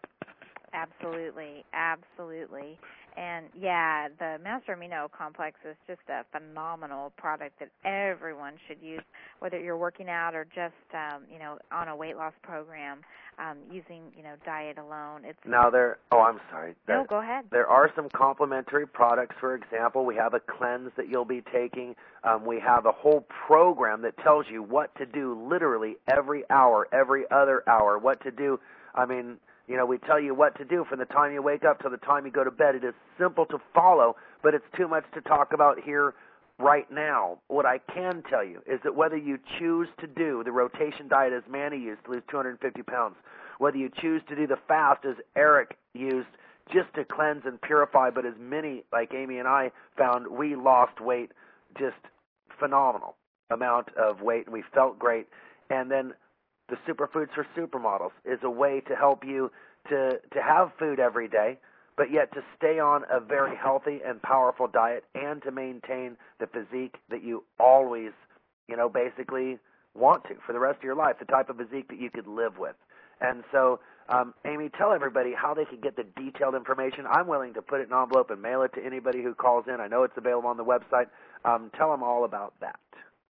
Absolutely, absolutely. And, yeah, the Master Amino Complex is just a phenomenal product that everyone should use, whether you're working out or just, um, you know, on a weight loss program, um, using, you know, diet alone. It's Now, there, oh, I'm sorry. No, go ahead. There are some complementary products. For example, we have a cleanse that you'll be taking. Um, we have a whole program that tells you what to do literally every hour, every other hour, what to do. I mean, you know, we tell you what to do from the time you wake up to the time you go to bed. It is simple to follow, but it's too much to talk about here right now. What I can tell you is that whether you choose to do the rotation diet as Manny used to lose two hundred fifty pounds, whether you choose to do the fast as Eric used just to cleanse and purify, but as many, like Amy and I, found we lost weight, just phenomenal amount of weight, and we felt great. And then the Superfoods for Supermodels is a way to help you to, to have food every day, but yet to stay on a very healthy and powerful diet and to maintain the physique that you always, you know, basically want to for the rest of your life, the type of physique that you could live with. And so, um, Amy, tell everybody how they can get the detailed information. I'm willing to put it in an envelope and mail it to anybody who calls in. I know it's available on the website. Um, tell them all about that.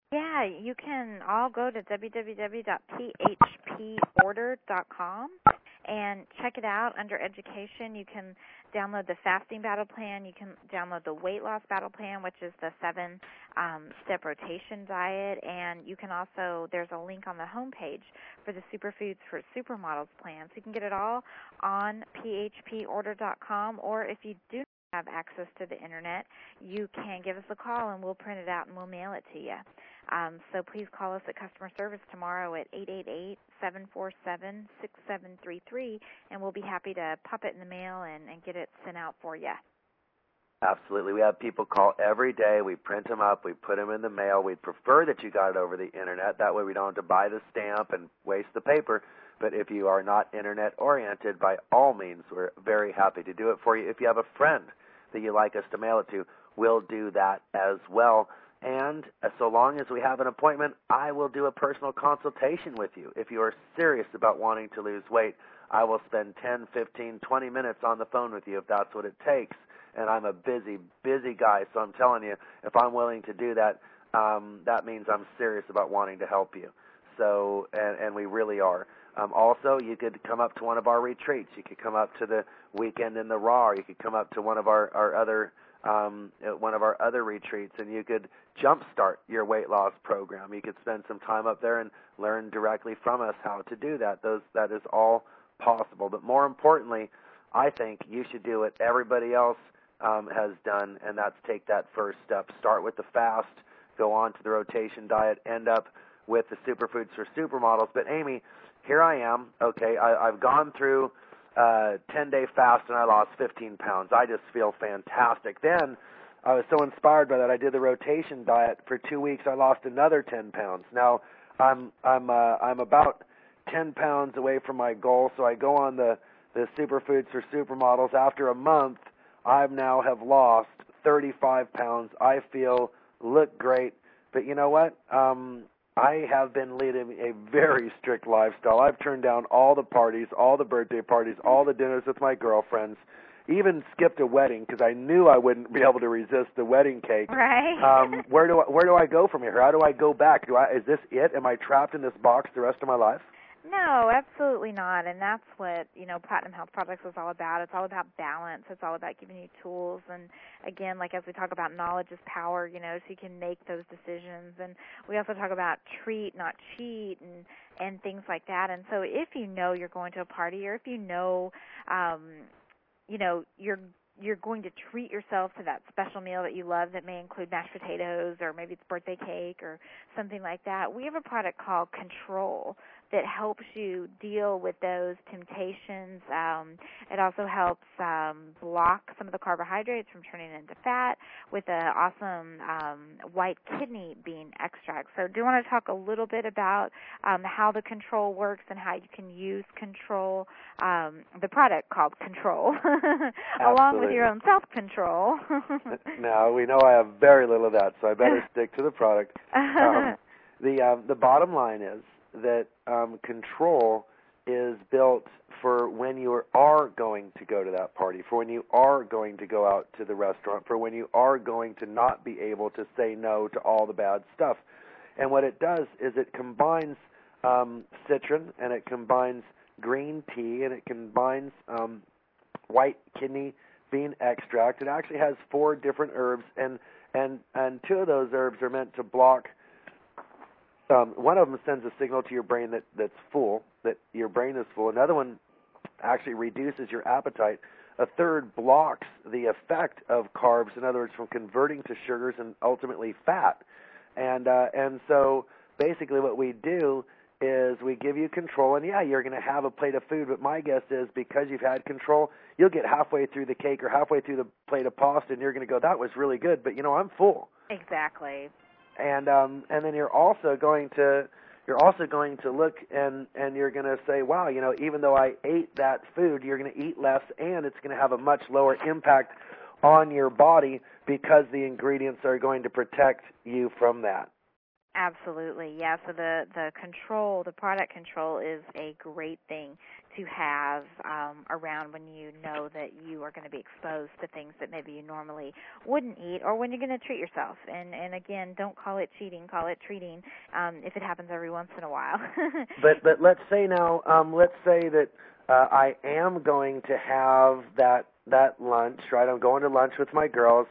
Yeah, you can all go to w w w dot p h p order dot com and check it out. Under education, you can download the fasting battle plan. You can download the weight loss battle plan, which is the seven um, step rotation diet. And you can also, there's a link on the homepage for the Superfoods for Supermodels plan. So you can get it all on p h p order dot com, or if you do have access to the internet, you can give us a call and we'll print it out and we'll mail it to you. Um, so please call us at customer service tomorrow at eight eight eight, seven four seven, six seven three three, and we'll be happy to pop it in the mail and, and get it sent out for you. Absolutely. We have people call every day. We print them up. We put them in the mail. We'd prefer that you got it over the internet. That way we don't have to buy the stamp and waste the paper. But if you are not internet-oriented, by all means, we're very happy to do it for you. If you have a friend that you'd like us to mail it to, we'll do that as well. And so long as we have an appointment, I will do a personal consultation with you. If you are serious about wanting to lose weight, I will spend ten, fifteen, twenty minutes on the phone with you if that's what it takes. And I'm a busy, busy guy, so I'm telling you, if I'm willing to do that, um, that means I'm serious about wanting to help you. So, and, and we really are. Um, also, you could come up to one of our retreats. You could come up to the Weekend in the Raw. Or you could come up to one of our, our other um, one of our other retreats, and you could jumpstart your weight loss program. You could spend some time up there and learn directly from us how to do that. Those that is all possible. But more importantly, I think you should do what everybody else um, has done, and that's take that first step. Start with the fast, go on to the rotation diet, end up with the Superfoods for Supermodels. But Amy, here I am. Okay, I, I've gone through a ten-day fast, and I lost fifteen pounds. I just feel fantastic. Then I was so inspired by that, I did the rotation diet for two weeks. I lost another ten pounds. Now I'm I'm uh, I'm about ten pounds away from my goal. So I go on the the Superfoods for Supermodels. After a month, I now have lost thirty-five pounds. I feel look great. But you know what? Um, I have been leading a very strict lifestyle. I've turned down all the parties, all the birthday parties, all the dinners with my girlfriends, even skipped a wedding because I knew I wouldn't be able to resist the wedding cake. Right. um, where do I, where do I go from here? How do I go back? Do I is this it? Am I trapped in this box the rest of my life? No, absolutely not. And that's what, you know, Platinum Health Products is all about. It's all about balance. It's all about giving you tools. And, again, like as we talk about knowledge is power, you know, so you can make those decisions. And we also talk about treat, not cheat, and, and things like that. And so if you know you're going to a party or if you know, um, you know, you're you're going to treat yourself to that special meal that you love that may include mashed potatoes or maybe it's birthday cake or something like that, we have a product called Control that helps you deal with those temptations. Um, it also helps um, block some of the carbohydrates from turning into fat with an awesome um, white kidney bean extract. So do you want to talk a little bit about um, how the Control works and how you can use Control, um, the product called Control, along with your own self-control? Now, we know I have very little of that, so I better stick to the product. Um, the, um, the bottom line is that um, Control is built for when you are going to go to that party, for when you are going to go out to the restaurant, for when you are going to not be able to say no to all the bad stuff. And what it does is it combines um, citron, and it combines green tea, and it combines um, white kidney bean extract. It actually has four different herbs, and, and, and two of those herbs are meant to block. Um, one of them sends a signal to your brain that, that's full, that your brain is full. Another one actually reduces your appetite. A third blocks the effect of carbs, in other words, from converting to sugars and ultimately fat. And uh, and so basically what we do is we give you Control, and yeah, you're going to have a plate of food, but my guess is because you've had Control, you'll get halfway through the cake or halfway through the plate of pasta, and you're going to go, that was really good, but, you know, I'm full. Exactly. And um, and then you're also going to you're also going to look and, and you're going to say, wow, you know, even though I ate that food, you're going to eat less, and it's going to have a much lower impact on your body because the ingredients are going to protect you from that. Absolutely, yeah. So the, the Control, the product Control is a great thing to have um, around when you know that you are going to be exposed to things that maybe you normally wouldn't eat, or when you're going to treat yourself. And, and again, don't call it cheating, call it treating um, if it happens every once in a while. but but let's say now, um, let's say that uh, I am going to have that that lunch, right? I'm going to lunch with my girls,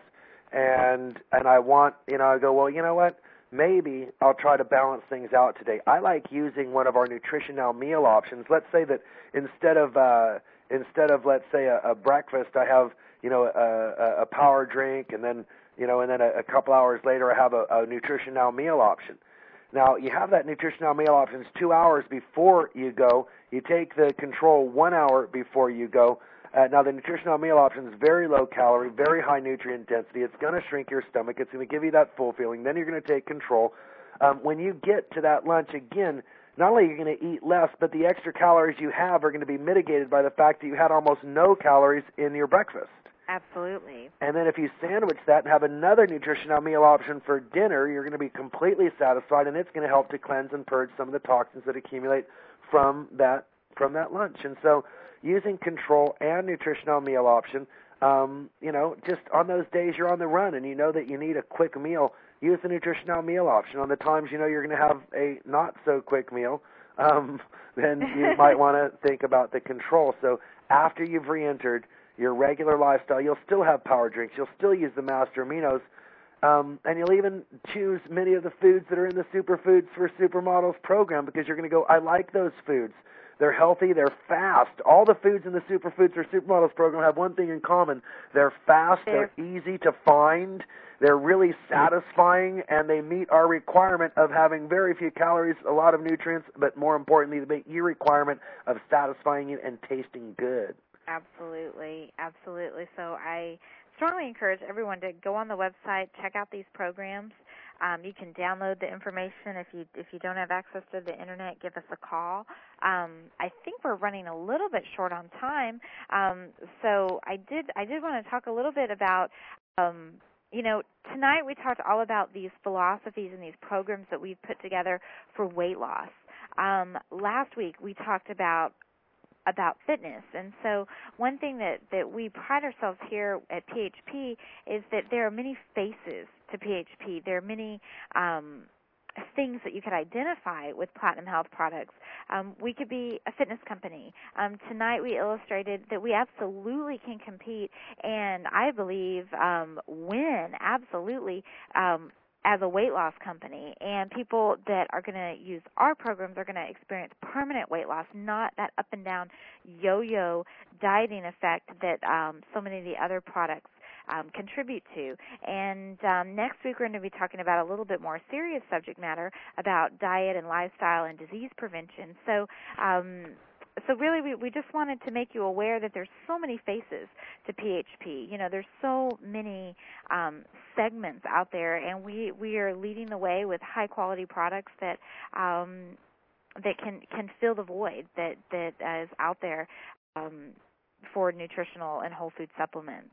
and and I want, you know, I go, well, you know what? Maybe I'll try to balance things out today. I like using one of our Nutrition Now meal options. Let's say that instead of uh, instead of let's say a, a breakfast, I have, you know, a, a power drink, and then you know, and then a, a couple hours later, I have a, a Nutrition Now meal option. Now, you have that Nutrition Now meal options two hours before you go. You take the control one hour before you go. Uh, now, the Nutrition Now meal option is very low calorie, very high nutrient density. It's going to shrink your stomach. It's going to give you that full feeling. Then you're going to take control. Um, when you get to that lunch again, not only are you going to eat less, but the extra calories you have are going to be mitigated by the fact that you had almost no calories in your breakfast. Absolutely. And then if you sandwich that and have another Nutrition Now meal option for dinner, you're going to be completely satisfied, and it's going to help to cleanse and purge some of the toxins that accumulate from that from that lunch. And so using control and Nutrition Now meal option, um, you know, just on those days you're on the run and you know that you need a quick meal, use the Nutrition Now meal option. On the times you know you're going to have a not-so-quick meal, um, then you might want to think about the control. So after you've re-entered your regular lifestyle, you'll still have power drinks. You'll still use the Master Aminos, um, and you'll even choose many of the foods that are in the Superfoods for Supermodels program because you're going to go, I like those foods. They're healthy. They're fast. All the foods in the Superfoods for Supermodels program have one thing in common. They're fast. They're easy to find. They're really satisfying, and they meet our requirement of having very few calories, a lot of nutrients, but more importantly, they meet your requirement of satisfying you and tasting good. Absolutely, absolutely. So I strongly encourage everyone to go on the website, check out these programs. Um, you can download the information. If you if you don't have access to the internet, give us a call. Um, I think we're running a little bit short on time, um, so I did I did want to talk a little bit about. Um, You know, tonight we talked all about these philosophies and these programs that we've put together for weight loss. Um, last week we talked about about fitness. And so one thing that, that we pride ourselves here at P H P is that there are many faces to P H P. There are many um, things that you could identify with Platinum Health products. Um, we could be a fitness company. Um, tonight we illustrated that we absolutely can compete and I believe um, win absolutely um, as a weight loss company, and people that are going to use our programs are going to experience permanent weight loss, not that up and down yo-yo dieting effect that um, so many of the other products um, contribute to. And um, next week we're going to be talking about a little bit more serious subject matter about diet and lifestyle and disease prevention. So um, So really, we, we just wanted to make you aware that there's so many faces to P H P. You know, there's so many um, segments out there, and we, we are leading the way with high-quality products that um, that can, can fill the void that, that is out there um, for nutritional and whole food supplements.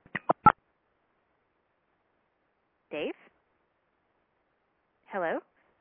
Dave? Hello?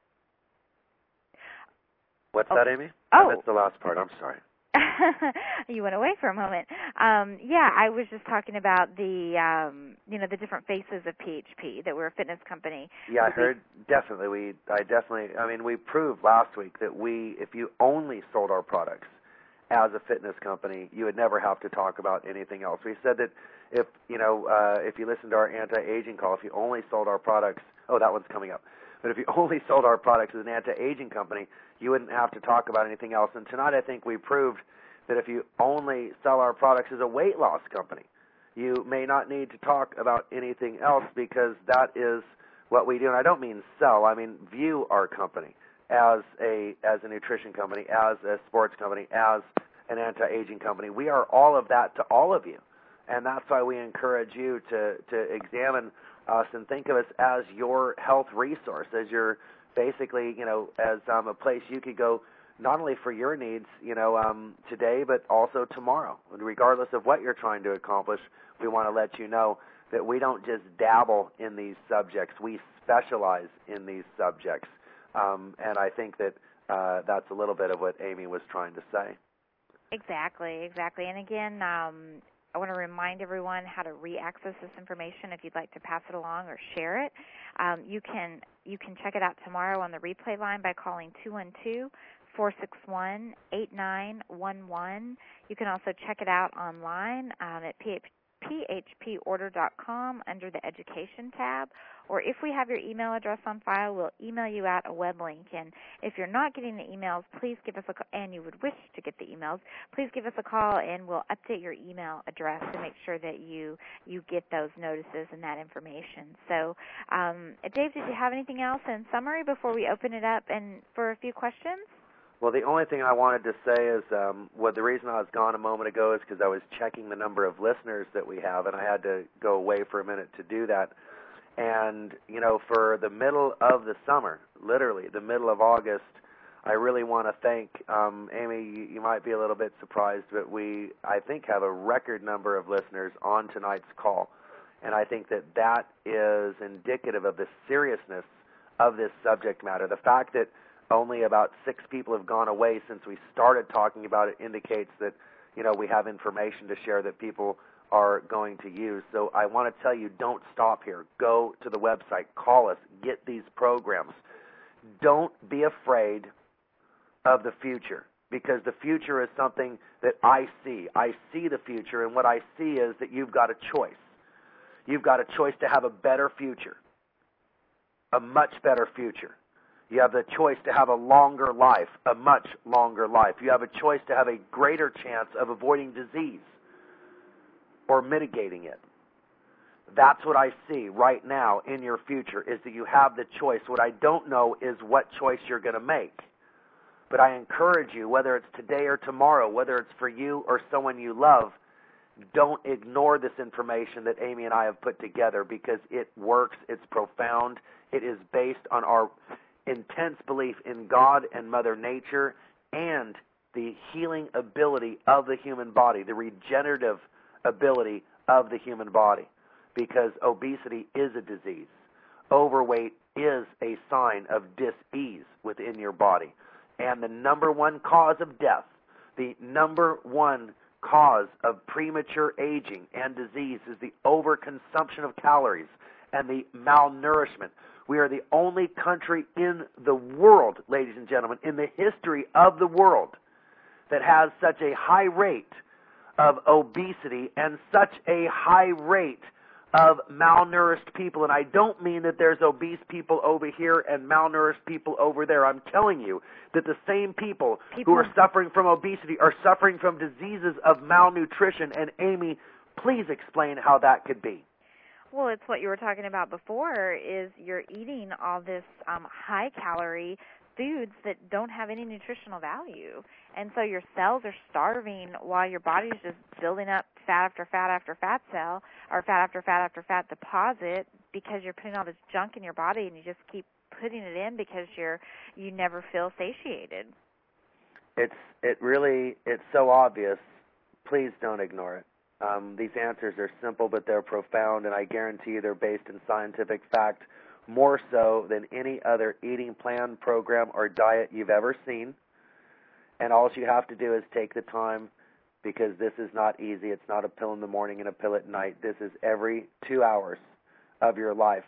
What's oh. that, Amy? Oh. I missed the last part. I'm sorry. You went away for a moment. Um, yeah, I was just talking about the, um, you know, the different faces of P H P, that we're a fitness company. Yeah, I heard, definitely. We, I definitely, I mean, we proved last week that we, if you only sold our products as a fitness company, you would never have to talk about anything else. We said that if, you know, uh, if you listen to our anti-aging call, if you only sold our products, oh, that one's coming up. But if you only sold our products as an anti-aging company, you wouldn't have to talk about anything else. And tonight I think we proved that if you only sell our products as a weight loss company, you may not need to talk about anything else because that is what we do. And I don't mean sell. I mean view our company as a as a nutrition company, as a sports company, as an anti-aging company. We are all of that to all of you. And that's why we encourage you to, to examine us and think of us as your health resource, as your basically, you know, as um, a place you could go not only for your needs, you know, um, today, but also tomorrow. And regardless of what you're trying to accomplish, we want to let you know that we don't just dabble in these subjects. We specialize in these subjects. Um, and I think that uh, that's a little bit of what Amy was trying to say. Exactly, exactly. And again, um, I want to remind everyone how to re-access this information if you'd like to pass it along or share it. Um, you can you can check it out tomorrow on the replay line by calling two one two, four six one, eight nine one one. You can also check it out online um, at P H P order dot com under the Education tab. Or if we have your email address on file, we'll email you out a web link. And if you're not getting the emails, please give us a call, and you would wish to get the emails, please give us a call, and we'll update your email address to make sure that you, you get those notices and that information. So, um, Dave, did you have anything else in summary before we open it up and for a few questions? Well, the only thing I wanted to say is, um, well, the reason I was gone a moment ago is because I was checking the number of listeners that we have, and I had to go away for a minute to do that. And, you know, for the middle of the summer, literally the middle of August, I really want to thank, um, Amy, you, you might be a little bit surprised, but we, I think, have a record number of listeners on tonight's call. And I think that that is indicative of the seriousness of this subject matter. The fact that only about six people have gone away since we started talking about it indicates that, you know, we have information to share that people are going to use. So I want to tell you, don't stop here. Go to the website. Call us. Get these programs. Don't be afraid of the future, because the future is something that I see. I see the future, and what I see is that you've got a choice. You've got a choice to have a better future, a much better future. You have the choice to have a longer life, a much longer life. You have a choice to have a greater chance of avoiding disease or mitigating it. That's what I see right now in your future, is that you have the choice. What I don't know is what choice you're going to make. But I encourage you, whether it's today or tomorrow, whether it's for you or someone you love, don't ignore this information that Amy and I have put together, because it works, it's profound, it is based on our intense belief in God and Mother Nature and the healing ability of the human body, the regenerative ability of the human body, because obesity is a disease. Overweight is a sign of dis-ease within your body. And the number one cause of death, the number one cause of premature aging and disease is the overconsumption of calories and the malnourishment. We are the only country in the world, ladies and gentlemen, in the history of the world, that has such a high rate of obesity and such a high rate of malnourished people. And I don't mean that there's obese people over here and malnourished people over there. I'm telling you that the same people, people who are suffering from obesity are suffering from diseases of malnutrition. And Amy, please explain how that could be. Well, it's what you were talking about before, is you're eating all this um, high-calorie foods that don't have any nutritional value. And so your cells are starving while your body's just building up fat after fat after fat cell, or fat after fat after fat deposit, because you're putting all this junk in your body and you just keep putting it in because you're you never feel satiated. It's it really it's so obvious. Please don't ignore it. Um, these answers are simple, but they're profound, and I guarantee you they're based in scientific fact, more so than any other eating plan, program, or diet you've ever seen. And all you have to do is take the time, because this is not easy. It's not a pill in the morning and a pill at night. This is every two hours of your life,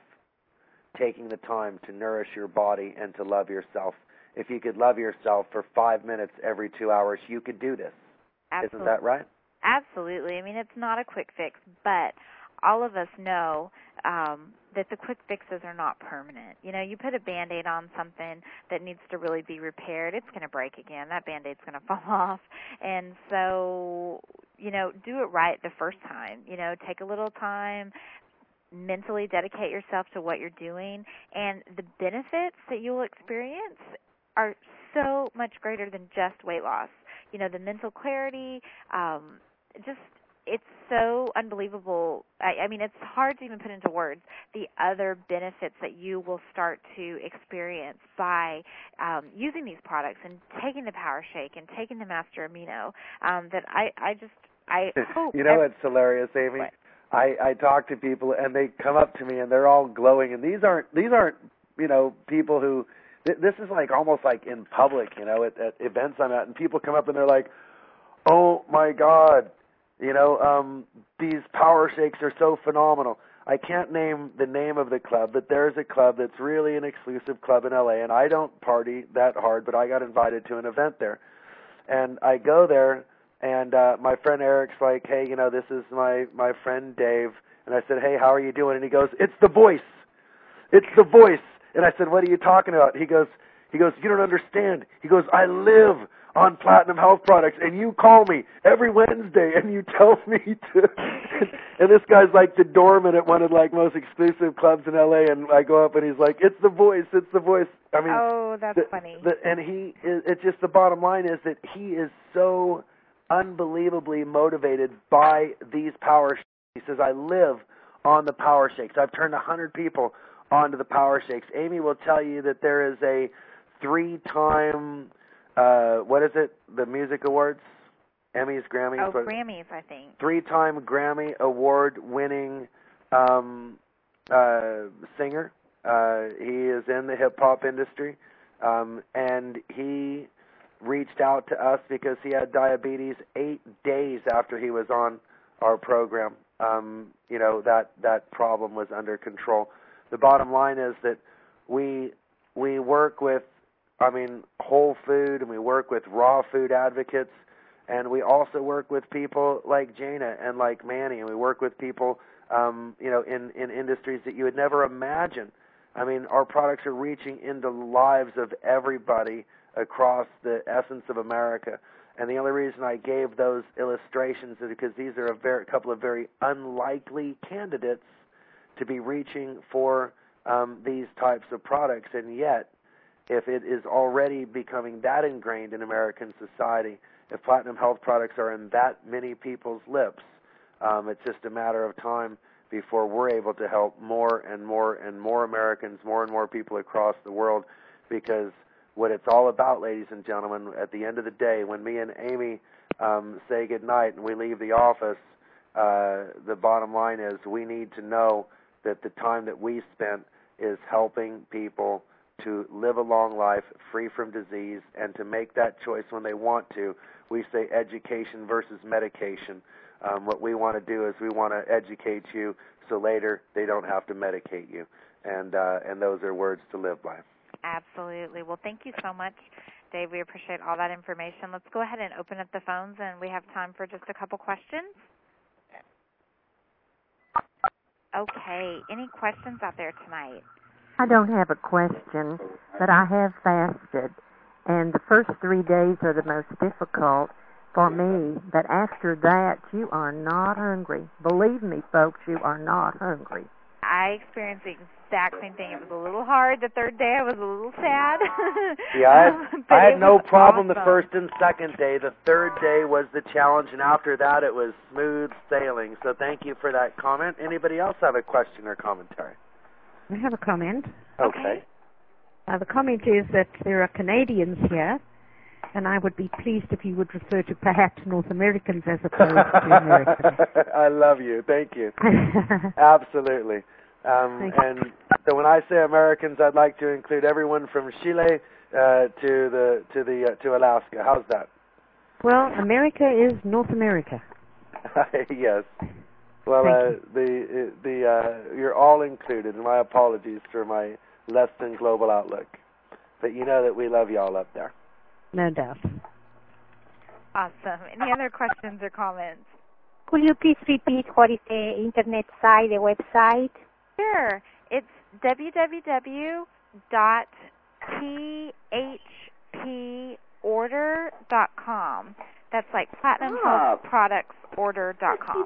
taking the time to nourish your body and to love yourself. If you could love yourself for five minutes every two hours, you could do this. Absolutely. Isn't that right? Absolutely. I mean, it's not a quick fix, but all of us know um, that the quick fixes are not permanent. You know, you put a Band-Aid on something that needs to really be repaired, it's going to break again. That Band-Aid's going to fall off. And so, you know, do it right the first time. You know, take a little time, mentally dedicate yourself to what you're doing, and the benefits that you'll experience are so much greater than just weight loss. You know, the mental clarity, um, just it's so unbelievable. I, I mean, it's hard to even put into words the other benefits that you will start to experience by um, using these products and taking the Power Shake and taking the Master Amino. Um, that I, I just, I hope. You know what's hilarious, Amy? What? I, I talk to people and they come up to me and they're all glowing, and these aren't these aren't you know people who. Th- this is like almost like in public, you know, at, at events I'm at, and people come up and they're like, oh my God, you know, um, these power shakes are so phenomenal. I can't name the name of the club, but there's a club that's really an exclusive club in L A, and I don't party that hard, but I got invited to an event there. And I go there, and uh, my friend Eric's like, hey, you know, this is my, my friend Dave. And I said, hey, how are you doing? And he goes, it's the voice. It's the voice. And I said, what are you talking about? He goes, he goes, you don't understand. He goes, I live on Platinum Health Products, and you call me every Wednesday, and you tell me to. And this guy's like the doorman at one of like most exclusive clubs in L A. And I go up, and he's like, it's the voice. It's the voice. I mean, oh, that's the, funny. The, and he is. It's just the bottom line is that he is so unbelievably motivated by these power shakes. He says, I live on the power shakes. I've turned a hundred people onto the power shakes. Amy will tell you that there is a three-time, uh, what is it, the music awards? Emmys, Grammys? Oh, what? Grammys, I think. Three-time Grammy award-winning um, uh, singer. Uh, he is in the hip-hop industry, um, and he reached out to us because he had diabetes eight days after he was on our program. Um, you know, that, that problem was under control. The bottom line is that we we work with, I mean, whole food, and we work with raw food advocates, and we also work with people like Jana and like Manny, and we work with people, um, you know, in, in industries that you would never imagine. I mean, our products are reaching into the lives of everybody across the essence of America. And the only reason I gave those illustrations is because these are a very, couple of very unlikely candidates to be reaching for um, these types of products. And yet, if it is already becoming that ingrained in American society, if Platinum Health products are in that many people's lips, um, it's just a matter of time before we're able to help more and more and more Americans, more and more people across the world, because what it's all about, ladies and gentlemen, at the end of the day, when me and Amy um, say goodnight and we leave the office, uh, the bottom line is we need to know that the time that we spent is helping people to live a long life free from disease and to make that choice when they want to. We say education versus medication. Um, what we want to do is we want to educate you so later they don't have to medicate you. And, uh, and those are words to live by. Absolutely. Well, thank you so much, Dave. We appreciate all that information. Let's go ahead and open up the phones, and we have time for just a couple questions. Okay. Any questions out there tonight? I don't have a question, but I have fasted, and the first three days are the most difficult for me, but after that, you are not hungry. Believe me, folks, you are not hungry. I experienced the exact same thing. It was a little hard. The third day, I was a little sad. Yeah, I had, I had no problem awesome. the first and second day. The third day was the challenge, and after that, it was smooth sailing. So thank you for that comment. Anybody else have a question or commentary? I have a comment. Okay. Uh, the comment is that there are Canadians here, and I would be pleased if you would refer to perhaps North Americans as opposed to Americans. I love you. Thank you. Absolutely. Um, Thank and so when I say Americans, I'd like to include everyone from Chile uh, to the to the uh, to Alaska. How's that? Well, America is North America. Yes. Well, uh, the the uh, you're all included. And my apologies for my less than global outlook, but you know that we love y'all up there. No doubt. Awesome. Any other questions or comments? Could you please repeat what is the internet site, the website? Sure. It's w w w dot p h p order dot com. That's like Platinum Health Products Order dot com.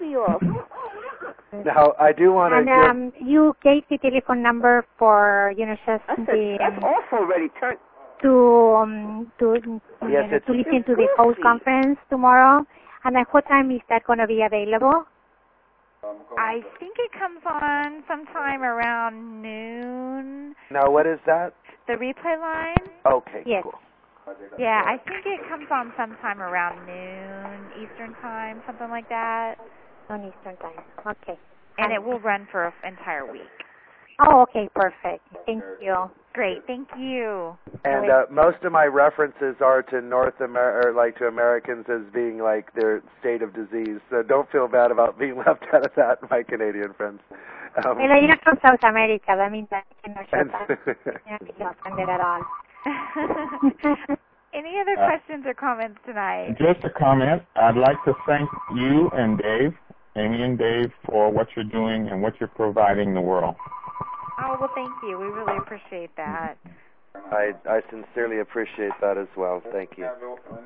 Now, I do want to And um, you gave the telephone number for, you know, just That's, the, that's um, awful already. Turn. to um, to you Yes, know, it's- to listen to the host conference tomorrow. And at what time is that going to be available? I think it comes on sometime around noon. Now, what is that? The replay line? Okay, Yes. cool. Yeah, I think it comes on sometime around noon Eastern time, something like that. On Eastern time. Okay. And it will run for an entire week. Oh, okay, perfect. Thank you. great. Thank you. And uh, most of my references are to North America, or like to Americans as being like their state of disease. So don't feel bad about being left out of that, my Canadian friends. Um, Well, you're from South America. That means that you know, you're not being offended at all. Any other Uh, questions or comments tonight? Just a comment. I'd like to thank you and Dave, Amy and Dave, for what you're doing and what you're providing the world. Oh, well, thank you. We really appreciate that. I I sincerely appreciate that as well. Thank you.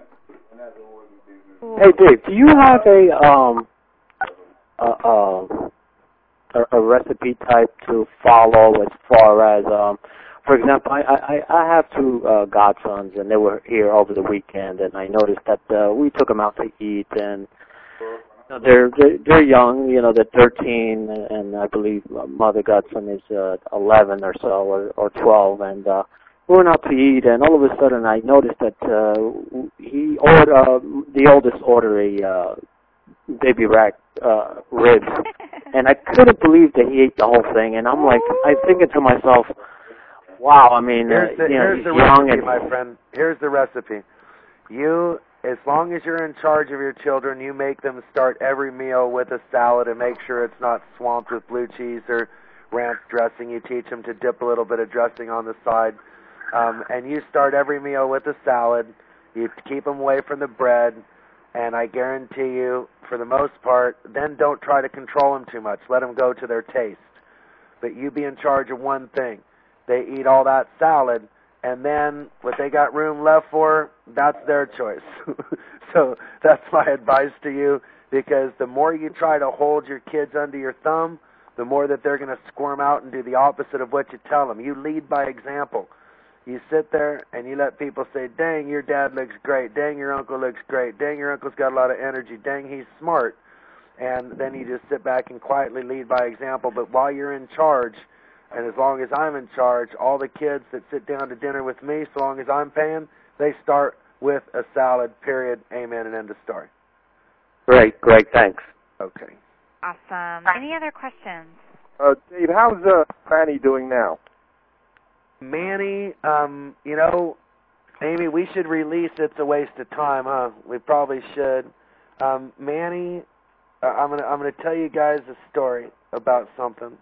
Hey, Dave, do you have a um a a, a, a recipe type to follow as far as um for example, I I, I have two uh, godsons and they were here over the weekend and I noticed that uh, we took them out to eat and you know, they're, they're they're young, you know, they're thirteen and I believe mother godson is uh, eleven or so or, or twelve and uh, we went out to eat, and all of a sudden I noticed that uh, he ordered, uh, the oldest ordered a uh, baby rack uh, ribs, and I couldn't believe that he ate the whole thing. And I'm like, I'm thinking to myself, wow. I mean, here's the, uh, you know, here's he's the young recipe, and my friend. Here's the recipe. You, as long as you're in charge of your children, you make them start every meal with a salad and make sure it's not swamped with blue cheese or ranch dressing. You teach them to dip a little bit of dressing on the side. Um, and you start every meal with a salad. You keep them away from the bread, and I guarantee you, for the most part, then don't try to control them too much. Let them go to their taste. But you be in charge of one thing. They eat all that salad, and then what they got room left for, that's their choice. So that's my advice to you, because the more you try to hold your kids under your thumb, the more that they're going to squirm out and do the opposite of what you tell them. You lead by example. You sit there and you let people say, dang, your dad looks great. Dang, your uncle looks great. Dang, your uncle's got a lot of energy. Dang, he's smart. And then you just sit back and quietly lead by example. But while you're in charge, and as long as I'm in charge, all the kids that sit down to dinner with me, so long as I'm paying, they start with a salad, period, amen, and end of story. Great, great, thanks. Okay. Awesome. Any other questions? Uh, Dave, how's uh, Fanny doing now? Manny, um, you know, Amy, we should release It's a Waste of Time, huh? We probably should. Um, Manny, uh, I'm gonna I'm gonna tell you guys a story about something.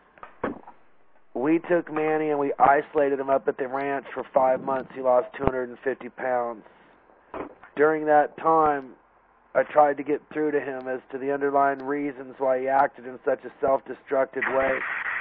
We took Manny and we isolated him up at the ranch for five months. He lost two hundred fifty pounds. During that time, I tried to get through to him as to the underlying reasons why he acted in such a self-destructive way.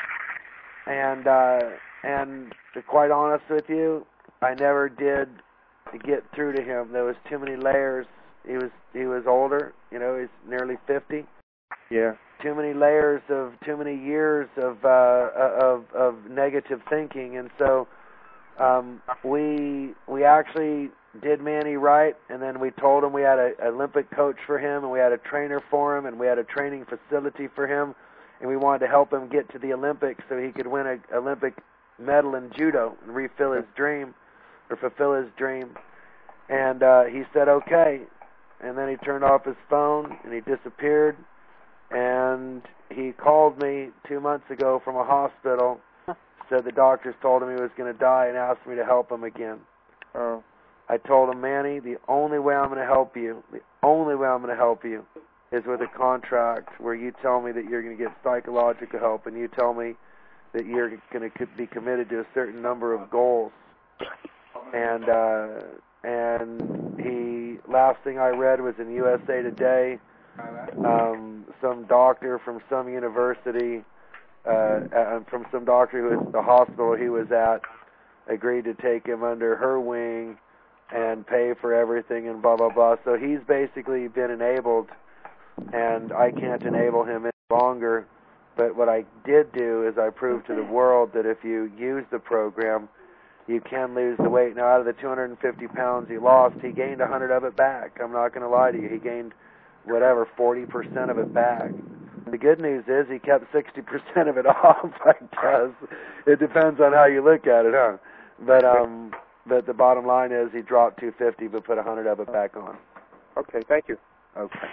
And uh, and to be quite honest with you, I never did get through to him. There was too many layers. He was he was older, you know, he's nearly fifty. Yeah. Too many layers of too many years of uh, of of negative thinking, and so um, we we actually did Manny right, and then we told him we had an Olympic coach for him, and we had a trainer for him, and we had a training facility for him, and we wanted to help him get to the Olympics so he could win an Olympic medal in judo and refill his dream or fulfill his dream. And uh, he said okay, and then he turned off his phone and he disappeared. And he called me two months ago from a hospital, said the doctors told him he was going to die, and asked me to help him again. Oh. I told him, Manny, the only way I'm going to help you, the only way I'm going to help you is with a contract where you tell me that you're going to get psychological help, and you tell me that you're going to be committed to a certain number of goals. And uh, and he, last thing I read was in U S A Today, um, some doctor from some university, uh, and from some doctor who was the hospital he was at, agreed to take him under her wing and pay for everything and blah, blah, blah. So he's basically been enabled, and I can't enable him any longer. But what I did do is I proved to the world that if you use the program, you can lose the weight. Now, out of the two hundred fifty pounds he lost, he gained one hundred of it back. I'm not going to lie to you. He gained, whatever, forty percent of it back. The good news is he kept sixty percent of it off, I guess. It depends on how you look at it, huh? But um, but the bottom line is he dropped two hundred fifty but put one hundred of it back on. Okay, thank you. Okay.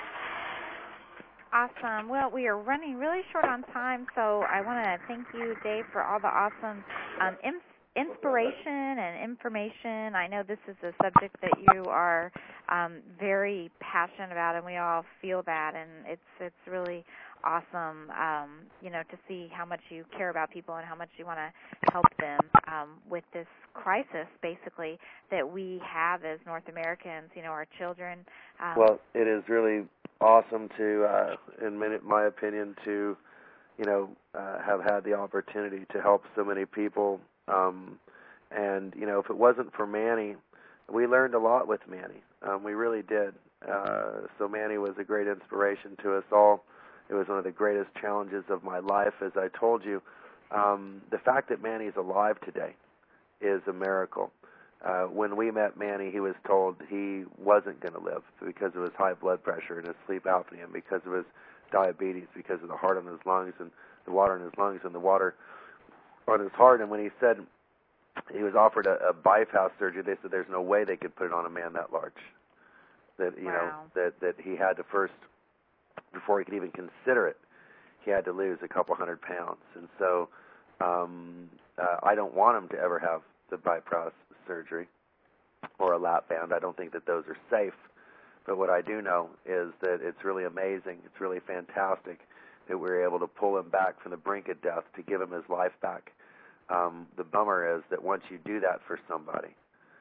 Awesome. Well, we are running really short on time, so I want to thank you, Dave, for all the awesome um, inf- inspiration and information. I know this is a subject that you are um, very passionate about, and we all feel that, and it's it's really awesome, um, you know, to see how much you care about people and how much you want to help them um, with this crisis, basically, that we have as North Americans, you know, our children. Um, well, it is really awesome to, uh, in my opinion, to, you know, uh, have had the opportunity to help so many people. Um, and, you know, if it wasn't for Manny, we learned a lot with Manny. Um, we really did. Uh, so Manny was a great inspiration to us all. It was one of the greatest challenges of my life, as I told you. Um, the fact that Manny's alive today is a miracle. Uh, when we met Manny, he was told he wasn't going to live because of his high blood pressure and his sleep apnea, and because of his diabetes, because of the heart on his lungs and the water in his lungs and the water on his heart. And when he said he was offered a, a bypass surgery, they said there's no way they could put it on a man that large. That you wow. know that that he had to first, before he could even consider it, he had to lose a couple hundred pounds. And so um, uh, I don't want him to ever have the bypass surgery or a lap band. I don't think that those are safe. But what I do know is that it's really amazing, it's really fantastic that we were able to pull him back from the brink of death to give him his life back. Um, the bummer is that once you do that for somebody,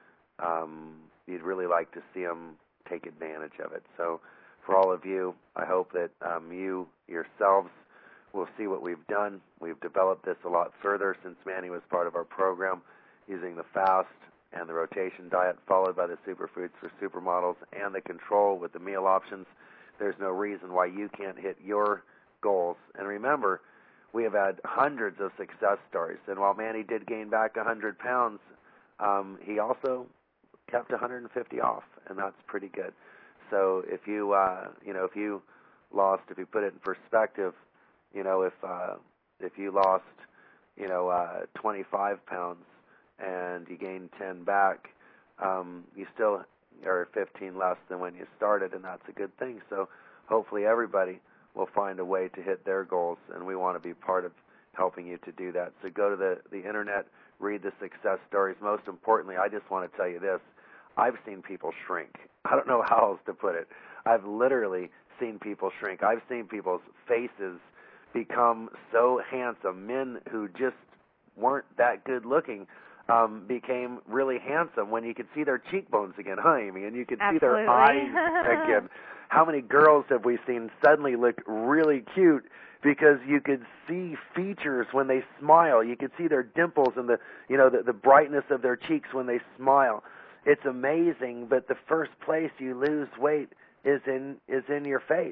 um, you'd really like to see them take advantage of it. So for all of you, I hope that um, you yourselves will see what we've done. We've developed this a lot further since Manny was part of our program, using the fast and the rotation diet, followed by the superfoods for supermodels and the control with the meal options. There's no reason why you can't hit your goals. And remember, we have had hundreds of success stories. And while Manny did gain back one hundred pounds, um, he also kept one hundred fifty off, and that's pretty good. So if you, uh, you know, if you lost, if you put it in perspective, you know, if uh, if you lost, you know, uh, twenty-five pounds and you gained ten back, um, you still are fifteen less than when you started, and that's a good thing. So hopefully everybody will find a way to hit their goals, and we want to be part of helping you to do that. So go to the, the Internet, read the success stories. Most importantly, I just want to tell you this. I've seen people shrink. I don't know how else to put it. I've literally seen people shrink. I've seen people's faces become so handsome. Men who just weren't that good looking um, became really handsome when you could see their cheekbones again, huh, Amy? And you could Absolutely. see their eyes again. How many girls have we seen suddenly look really cute because you could see features when they smile. You could see their dimples and the, you know, the, the brightness of their cheeks when they smile. It's amazing, but the first place you lose weight is in is in your face,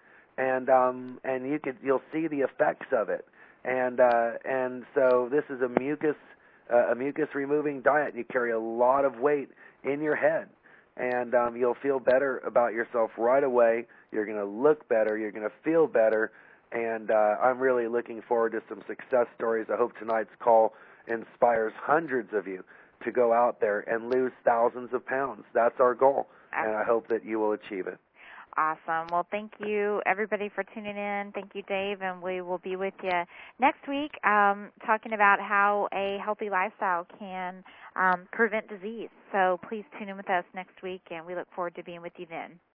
and um and you could you'll see the effects of it, and uh, and so this is a mucus uh, a mucus removing diet. You carry a lot of weight in your head, and um, you'll feel better about yourself right away. You're going to look better. You're going to feel better, and uh, I'm really looking forward to some success stories. I hope tonight's call inspires hundreds of you to go out there and lose thousands of pounds. That's our goal, and I hope that you will achieve it. Awesome. Well, thank you, everybody, for tuning in. Thank you, Dave, and we will be with you next week um, talking about how a healthy lifestyle can um, prevent disease. So please tune in with us next week, and we look forward to being with you then.